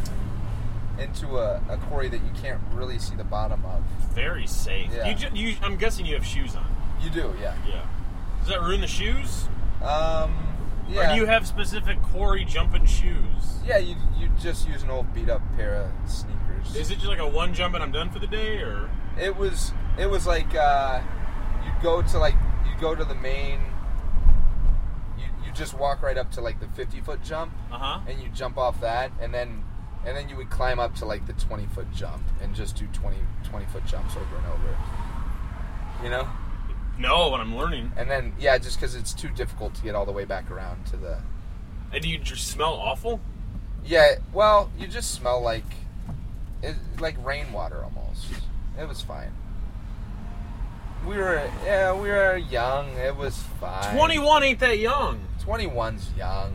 quarry that you can't really see the bottom of. Very safe. Yeah. I'm guessing you have shoes on. You do, yeah. Yeah. Does that ruin the shoes? Yeah. Or do you have specific quarry jumping shoes? Yeah, you just use an old beat up pair of sneakers. Is it just like a one jump and I'm done for the day, or? It was like you'd go to the main. You just walk right up to like the 50-foot jump, and you jump off that, and then you would climb up to like the 20-foot jump and just do 20-foot jumps over and over. You know? No, but I'm learning. And then just because it's too difficult to get all the way back around to the. And do you just smell awful? Yeah, well, you just smell like rainwater almost. It was fine. We were young. It was fine. 21 ain't that young. 21's young.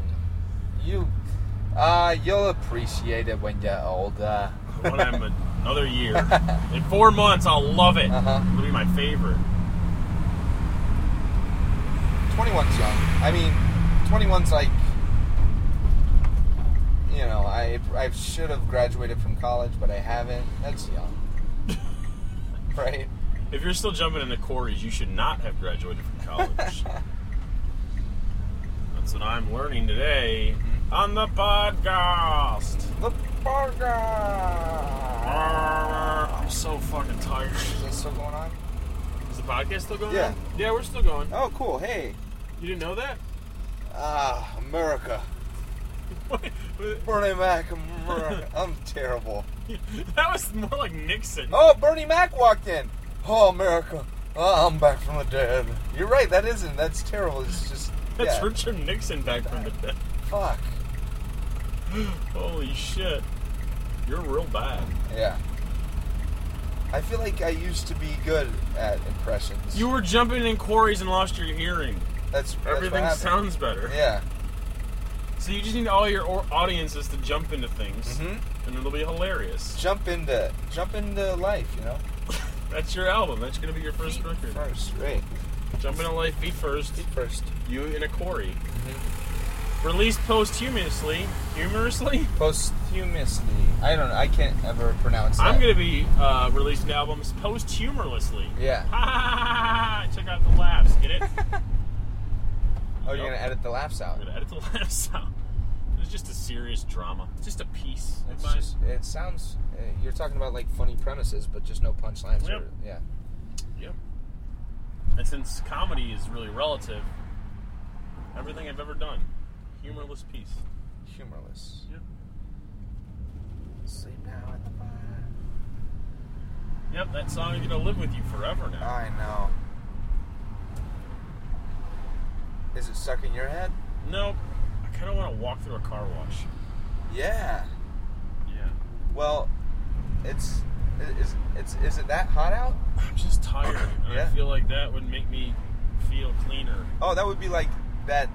You'll appreciate it when you're older. When I'm another year. In 4 months, I'll love it. It'll be my favorite. 21's young. I mean, 21's like, you know, I should have graduated from college, but I haven't. That's young. Right? If you're still jumping into quarries, you should not have graduated from college. That's what I'm learning today on the podcast. The podcast. I'm so fucking tired. Is that still going on? Is the podcast still going Yeah. on? Yeah, we're still going. Oh, cool. Hey. You didn't know that? America. Bernie Mac, America. I'm terrible. That was more like Nixon. Oh, Bernie Mac walked in. Oh, America. Oh, I'm back from the dead. You're right. That's terrible. It's just. That's yeah. Richard Nixon back from the dead. Fuck. Holy shit. You're real bad. Yeah. I feel like I used to be good at impressions. You were jumping in quarries and lost your hearing. That's Everything what happened. sounds better. Yeah. So you just need all your audiences to jump into things, Mm-hmm. and it'll be hilarious. Jump into life, you know. That's your album. That's going to be your first record. First, right. Jump into life, feet first. Feet first. You in a quarry. Mm-hmm. Released posthumously. Posthumously. I don't know. I can't ever pronounce that. I'm going to be releasing albums posthumorously. Yeah. Check out the laughs. Get it? Oh, you're going to edit the laughs out. I'm going to edit the laughs out. It's just a serious drama. It's just a piece. It sounds... you're talking about, like, funny premises, but just no punchlines. Yep. Yeah. Yep. And since comedy is really relative, everything I've ever done, humorless piece. Humorless. Yep. Sleep now at the fire. Yep, that song is going to live with you forever now. I know. Is it stuck in your head? Nope. I kind of want to walk through a car wash. Yeah. Yeah. Well, is it that hot out? I'm just tired. And Yeah. I feel like that would make me feel cleaner. Oh, that would be like that,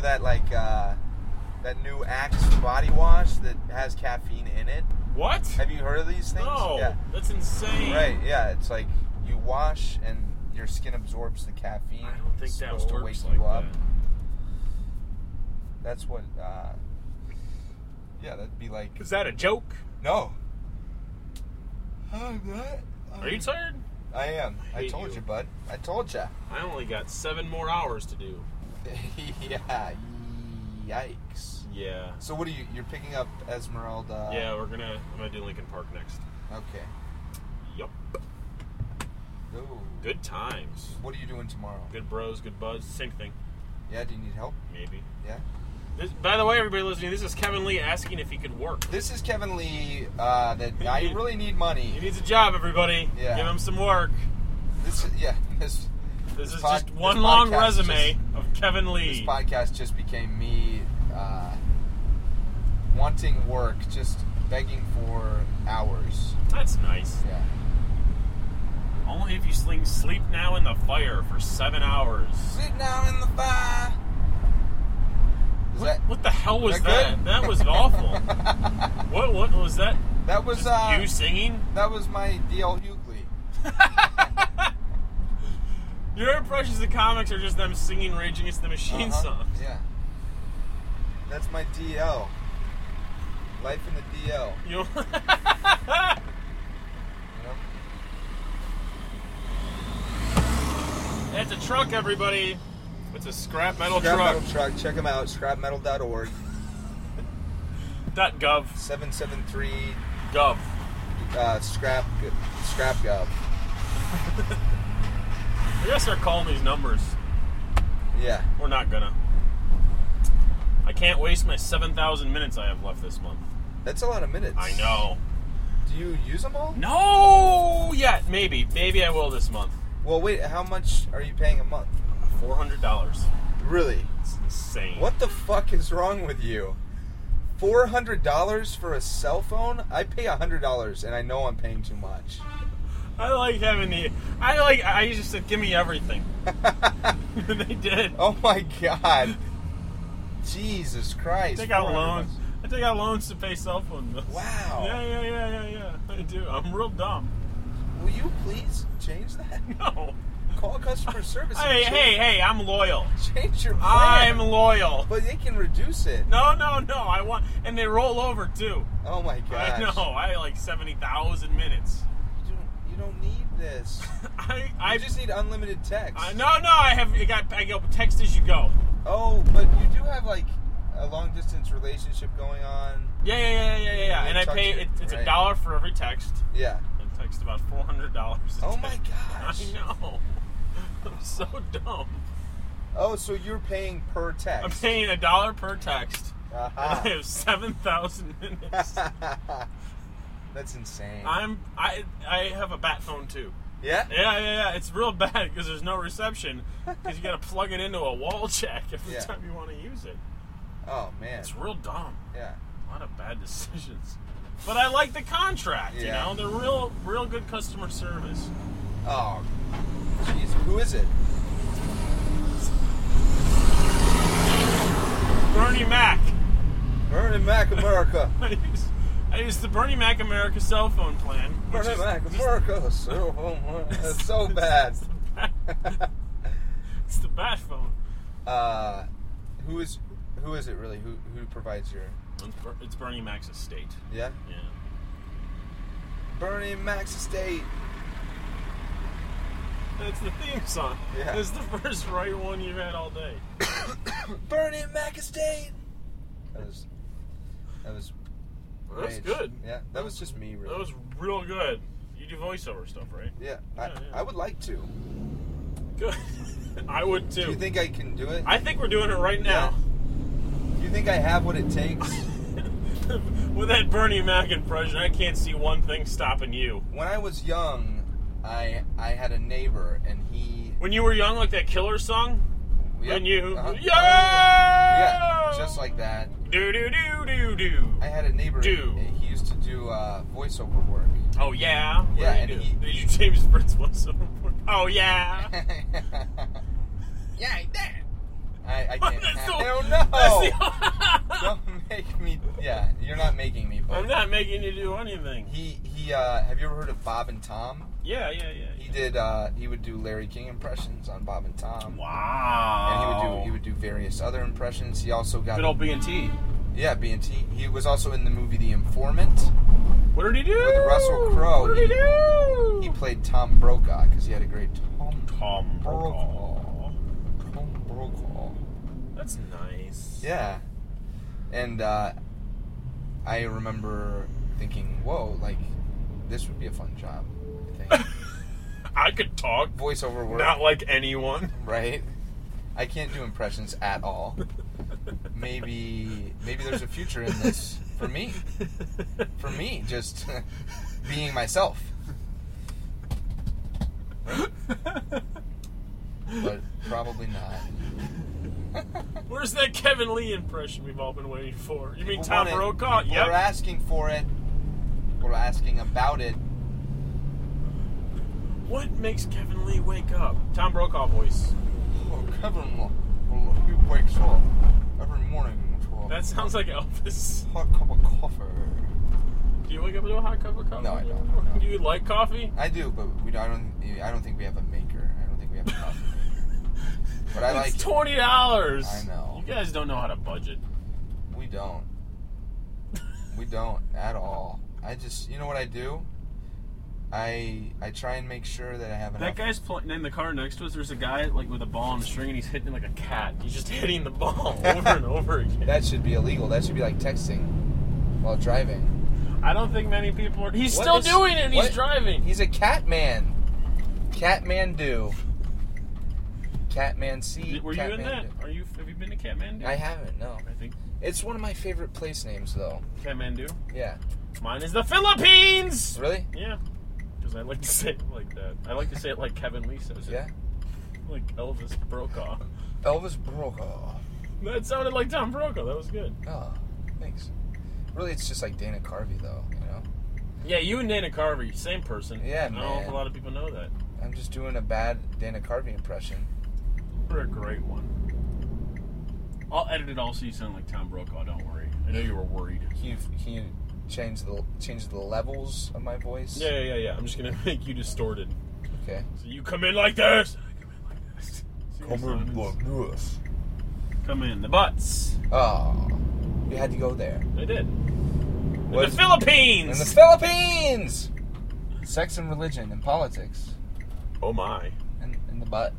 that new Axe body wash that has caffeine in it. What? Have you heard of these things? No. Yeah. That's insane. Right, yeah. It's like you wash and your skin absorbs the caffeine. I don't think It's that supposed to works wake like you up. that. That's what, yeah, that'd be like... Is that a joke? No. I'm not. Are you tired? I am. I hate told you. you, bud. I told ya. I only got 7 more hours to do. Yeah. Yikes. Yeah. So what are you're picking up Esmeralda? Yeah, I'm gonna do Lincoln Park next. Okay. Yup. Ooh. Good times. What are you doing tomorrow? Good bros, good buds. Same thing. Yeah, do you need help? Maybe. Yeah. By the way, everybody listening, this is Kevin Lee asking if he could work. This is Kevin Lee, that I really need money. He needs a job, everybody. Yeah. Give him some work. This is just one long resume of Kevin Lee. This podcast just became me wanting work, just begging for hours. That's nice. Yeah. Only if you sleep now in the fire for 7 hours. Sleep now in the fire. What the hell was that good? That was awful. What was that? That was just you singing? That was my D.L. Hughley. Your impressions of comics are just them singing Rage Against the Machine songs. Yeah. That's my DL. Life in the DL. You know? It's a truck, everybody. It's a scrap metal truck. Scrap metal truck. Check them out. Scrapmetal.org. .gov. 773. Gov. Scrap gov. We gotta start calling these numbers. Yeah. We're not gonna. I can't waste my 7,000 minutes I have left this month. That's a lot of minutes. I know. Do you use them all? No! Yeah, maybe. Maybe I will this month. Well, wait. How much are you paying a month? $400. Really? It's insane. What the fuck is wrong with you? $400 for a cell phone? I pay $100, and I know I'm paying too much. I like having the... I just said, give me everything. They did. Oh my god. Jesus Christ. I take out loans to pay cell phone bills. Wow. Yeah. I do. I'm real dumb. Will you please change that? No. Call customer service. Hey, I'm loyal. Change your plan. I'm loyal. But they can reduce it. No. I want... And they roll over, too. Oh my gosh. I know. I like 70,000 minutes. You don't need this. I just need unlimited text. No. I go text as you go. Oh, but you do have like a long distance relationship going on. Yeah. And I pay it's right. $1 for every text. Yeah. And text about $400. Oh my gosh. I know. I'm so dumb. Oh, so you're paying per text. I'm paying $1 per text. Uh-huh. And I have 7,000 minutes. That's insane. I have a bat phone too. Yeah? Yeah. It's real bad because there's no reception because you got to plug it into a wall jack every time you want to use it. Oh man. It's real dumb. Yeah. A lot of bad decisions. But I like the contract, you know? They're real good customer service. Oh. Jeez, who is it? Bernie Mac. Bernie Mac America. I use the Bernie Mac America cell phone plan. Bernie Mac America cell phone plan. That's so bad. It's the bat phone. Who is it really? Who provides your? It's Bernie Mac's estate. Yeah. Yeah. Bernie Mac's estate. That's the theme song. Yeah. It's the first right one you've had all day. Bernie Mac estate. That was. That was rage. good. Yeah, that was just me. Really. That was real good. You do voiceover stuff, right? Yeah, Yeah. I would like to. Good. I would too. Do you think I can do it? I think we're doing it right now. Do you think I have what it takes? With that Bernie Mac impression, I can't see one thing stopping you. When I was young, I had a neighbor, and he. When you were young, like that Killer song. Yep. When you. Uh-huh. Yeah. Just like that. Do do do do do. I had a neighbor. Do. He used to do voiceover work. Oh yeah. What Yeah, did and he do? Did you James Prince voiceover work? Oh yeah. Yeah, I did. I can't. That's the- I don't know. that's the- Don't make me. Yeah, you're not making me. But I'm not making you do anything. He. Have you ever heard of Bob and Tom? Yeah. He did. He would do Larry King impressions on Bob and Tom. Wow. And he would do various other impressions. He also got. Good old B&T. Yeah, B&T. He was also in the movie The Informant. What did he do? With Russell Crowe. What did he do? He played Tom Brokaw because he had a great Tom Brokaw. Tom Brokaw. That's nice. Yeah. And I remember thinking, whoa, like, this would be a fun job, I think. I could talk. Voiceover work. Not like anyone. Right? I can't do impressions at all. Maybe there's a future in this for me. For me, just being myself. Right? But probably not. Where's that Kevin Lee impression we've all been waiting for? You mean People Tom want it. Brokaw? People Yep. are asking for it. We're asking about it. What makes Kevin Lee wake up? Tom Brokaw voice. Oh, Kevin, he wakes up every morning for That sounds like Elvis. a hot cup of coffee. Do you wake up to a hot cup of coffee? No, I don't. No. Do you like coffee? I do, but I don't think we have a maker. I don't think we have a coffee maker. But I like It's it. $20. I know. You guys don't know how to budget. We don't. We don't at all. I just, you know what I do? I try and make sure that I have enough. That guy's playing in the car next to us. There's a guy like with a ball and a string, and he's hitting it like a cat. He's just hitting the ball over and over again. That should be illegal. That should be like texting while driving. I don't think many people are. He's What still is- doing it, and what? he's driving. He's a cat man. Cat-man do. Catman C. Were you in that? Have you been to Kathmandu? I haven't, no. I think It's one of my favorite place names, though. Kathmandu. Yeah. Mine is the Philippines. Really? Yeah, because I like to say it like that. I like to say it like Kevin Lee says it. Yeah. Like Elvis Brokaw. Elvis Brokaw. That sounded like Tom Brokaw. That was good. Oh, thanks. Really, it's just like Dana Carvey, though, you know? Yeah, you and Dana Carvey, same person. Yeah, I don't know if man. a lot of people know that. I'm just doing a bad Dana Carvey impression. You're a great one. I'll edit it all so you sound like Tom Brokaw. Don't worry. I know you were worried. Can you change the levels of my voice? Yeah. I'm just gonna make you distorted. Okay. So you come in like this. I come in like this. See what sound is? this. Come in the butts. Oh, you had to go there. I did. In What the is- Philippines. In the Philippines! Sex and religion and politics. Oh my. In the butt.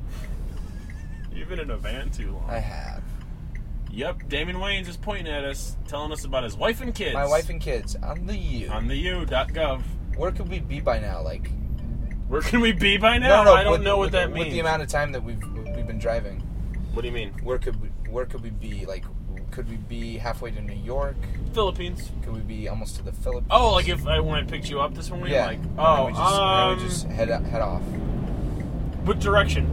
You've been in a van too long. I have. Yep, Damon Wayans is pointing at us, telling us about his wife and kids. My wife and kids on the U. On the U.gov. Where could we be by now? Like, Where can we be by now? I don't know what that means. With the amount of time that we've been driving, What do you mean? where could we be? Like, could we be halfway to New York? Philippines. Could we be almost to the Philippines? Oh, like when I picked you up this morning? Yeah. Like, And oh, then we just head off. what direction?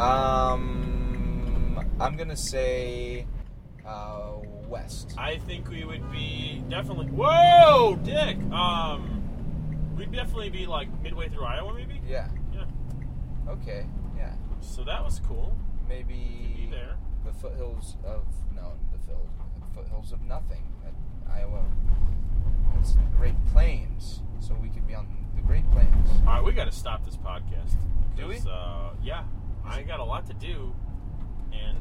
I'm gonna say west. I think we would be definitely. Whoa, Dick. We'd definitely be like midway through Iowa, maybe. Yeah. Yeah. Okay. Yeah. So that was cool. Maybe Be there. the foothills of nothing. Iowa. That's the Great Plains. So we could be on the Great Plains. All right, we got to stop this podcast. Do we? 'Cause, yeah, I got a lot to do, and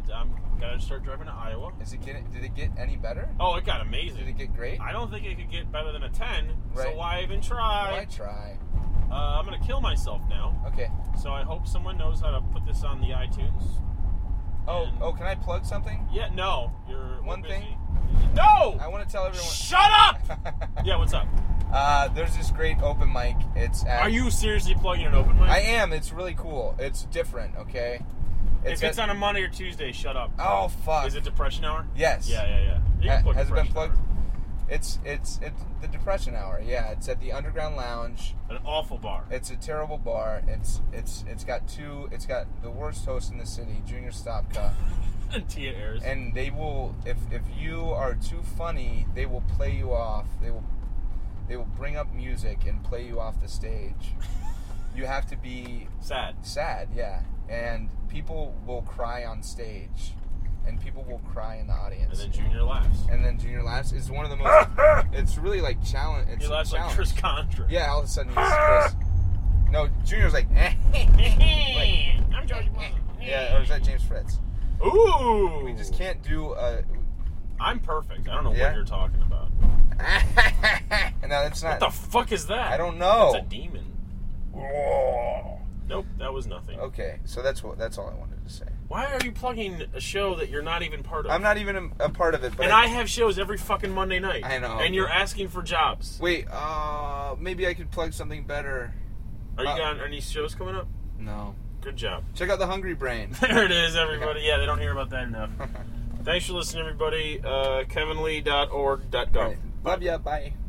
and I'm gotta start driving to Iowa. Did it get any better? Oh, it got amazing. Did it get great? I don't think it could get better than a 10. Right. So why even try? Why try? I'm gonna kill myself now. Okay. So I hope someone knows how to put this on the iTunes. Oh, can I plug something? Yeah, no. One thing? No! I want to tell everyone. Shut up! Yeah, what's up? There's this great open mic. Are you seriously plugging an open mic? I am. It's really cool. It's different, okay? If it's on a Monday or Tuesday, shut up. Oh, fuck. Is it Depression Hour? Yes. Yeah. Has it been plugged? Hour. It's the Depression Hour. Yeah, it's at the Underground Lounge. An awful bar. It's a terrible bar. It's got the worst host in the city, Junior Stopka. And Tia Ayers. And they will, if you are too funny, they will play you off. They will bring up music and play you off the stage. You have to be sad, yeah. And people will cry on stage. And people will cry in the audience. And then Junior laughs. It's one of the most. It's really like challenge. He laughs like Chris Contra. Yeah, all of a sudden he's Chris. No, Junior's like. I'm George. Yeah, or is that James Fritz? Ooh. We just can't do. I'm perfect. I don't know what you're talking about. No, that's not. What the fuck is that? I don't know. It's a demon. Nope, that was nothing. Okay, so that's all I wanted to say. Why are you plugging a show that you're not even part of? I'm not even a part of it. But I have shows every fucking Monday night. I know. And you're asking for jobs. Wait, maybe I could plug something better. Are you got any shows coming up? No. Good job. Check out the Hungry Brain. There it is, everybody. Yeah, they don't hear about that enough. Thanks for listening, everybody. KevinLee.org.gov. Right. Love ya. Bye.